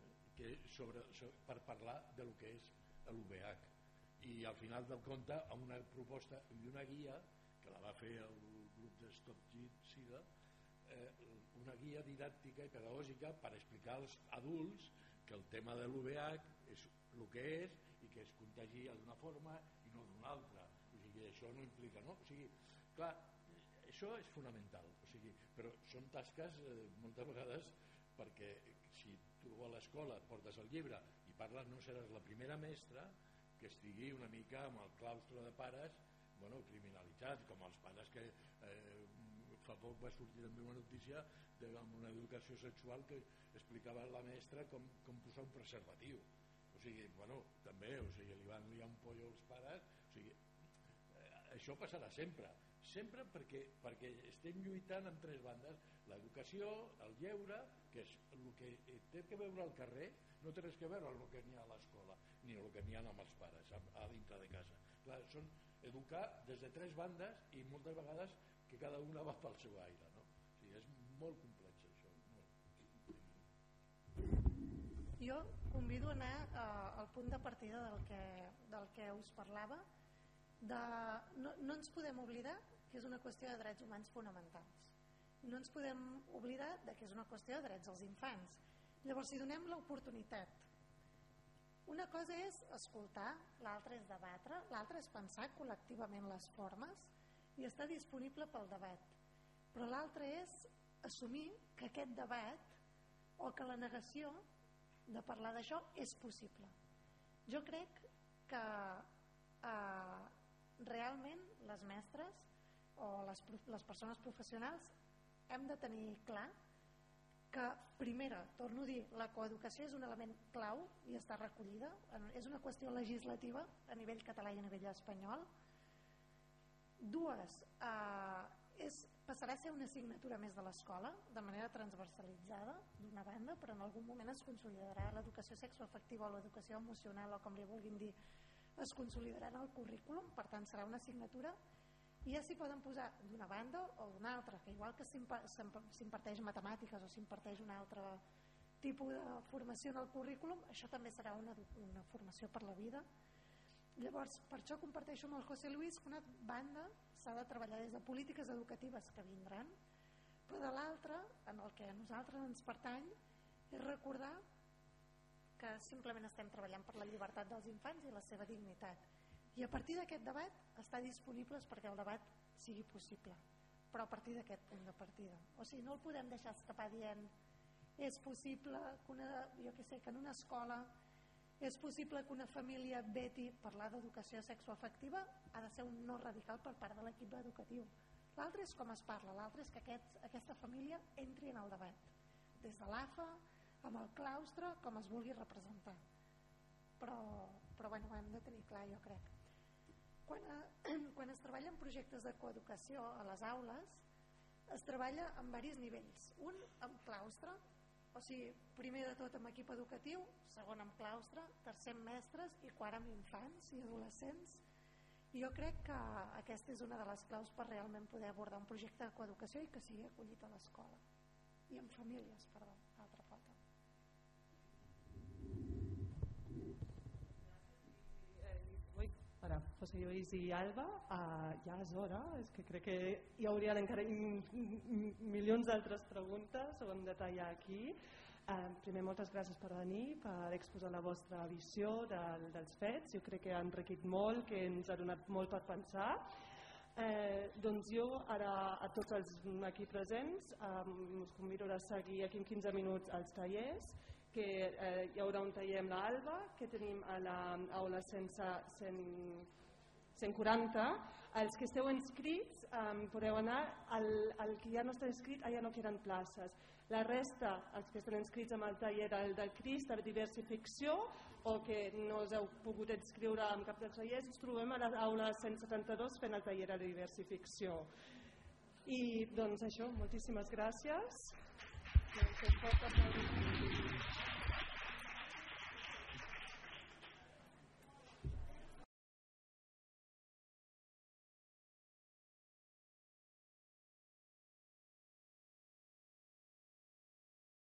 per parlar de lo que és l'UVH, i al final del conte amb una proposta i una guia que la va fer el grup de Stop SIDA, una guia didàctica i pedagògica per explicar als adults que el tema de l'UVH és el que és i que es contagia d'una forma i no d'una altra, o sigui, això no implica, no? O sigui, clar, això és fonamental, o sigui, però són tasques moltes vegades, perquè si tu a l'escola et portes el llibre i parles, no seràs la primera mestra que estigui una mica amb el claustre de pares criminalitzats, com els pares que fa poc va sortir també una notícia amb una educació sexual que explicava la mestra com posar un preservatiu, o sigui, també, o sigui, li van liar un pollo als pares, o sigui, això passarà sempre perquè estem lluitant en tres bandes, l'educació, el lleure, que és el que té que veure al carrer, no té res que veure amb el que n'hi ha a l'escola ni el que n'hi ha amb els pares a dintre de casa. Clar, són educar des de tres bandes i moltes vegades que cada una va pel seu aire, no? O sigui, és molt complex això, Jo convido a anar al punt de partida del que us parlava. No ens podem oblidar que és una qüestió de drets humans fonamentals. No ens podem oblidar que és una qüestió de drets dels infants. Llavors, si donem l'oportunitat, una cosa és escoltar, l'altra és debatre, l'altra és pensar col·lectivament les formes i estar disponible pel debat, però l'altre és assumir que aquest debat o que la negació de parlar d'això és possible. Jo crec que realment les mestres o les persones professionals hem de tenir clar que, primera, torno a dir, la coeducació és un element clau i està recollida, és una qüestió legislativa a nivell català i a nivell espanyol. Dues, passarà a ser una assignatura més de l'escola de manera transversalitzada, d'una banda, però en algun moment es consolidarà l'educació sexoafectiva o l'educació emocional o com li vulguin dir, es consolidarà en el currículum, per tant serà una assignatura, i ja s'hi poden posar d'una banda o d'una altra, que igual que s'imparteix matemàtiques o s'imparteix un altre tipus de formació en el currículum, això també serà una formació per la vida. Llavors, per això comparteixo amb el José Luis que una banda s'ha de treballar des de polítiques educatives que vindran, però de l'altra, en el que a nosaltres ens pertany, és recordar que simplement estem treballant per la llibertat dels infants i la seva dignitat. I a partir d'aquest debat estar disponibles perquè el debat sigui possible, però a partir d'aquest punt de partida. O sigui, no el podem deixar escapar dient és possible que en una escola, és possible que una família veti parlar d'educació sexoafectiva, ha de ser un no radical per part de l'equip educatiu. L'altre és com es parla, l'altre és que aquesta família entri en el debat, des de l'AFA, amb el claustre, com es vulgui representar. Però ho hem de tenir clar, jo crec. Quan es treballa en projectes de coeducació a les aules, es treballa en diversos nivells. Un amb claustre, o sigui, primer de tot amb equip educatiu, segon amb claustre, tercer amb mestres i quart amb infants i adolescents. I jo crec que aquesta és una de les claus per realment poder abordar un projecte de coeducació i que sigui acollit a l'escola. I en famílies, perdó, altra pota. Ara, José Lluís i Alba, ja és hora, és que crec que hi haurien encara milions d'altres preguntes on detallar aquí. Primer, moltes gràcies per venir, per exposar la vostra visió dels fets. Jo crec que ha enriquit molt, que ens ha donat molt per pensar. Doncs jo ara a tots els aquí presents us convido a seguir aquí en 15 minuts els tallers, que hi haurà un taller amb l'Alba que tenim a l'aula 140. Els que esteu inscrits podeu anar, el que ja no està inscrit ja no queden places. La resta, els que estan inscrits amb el taller del Crist, de diversificció, o que no us heu pogut inscriure en cap dels tallers, us trobem a l'aula 172 fent el taller de diversificció. I doncs això, moltíssimes gràcies.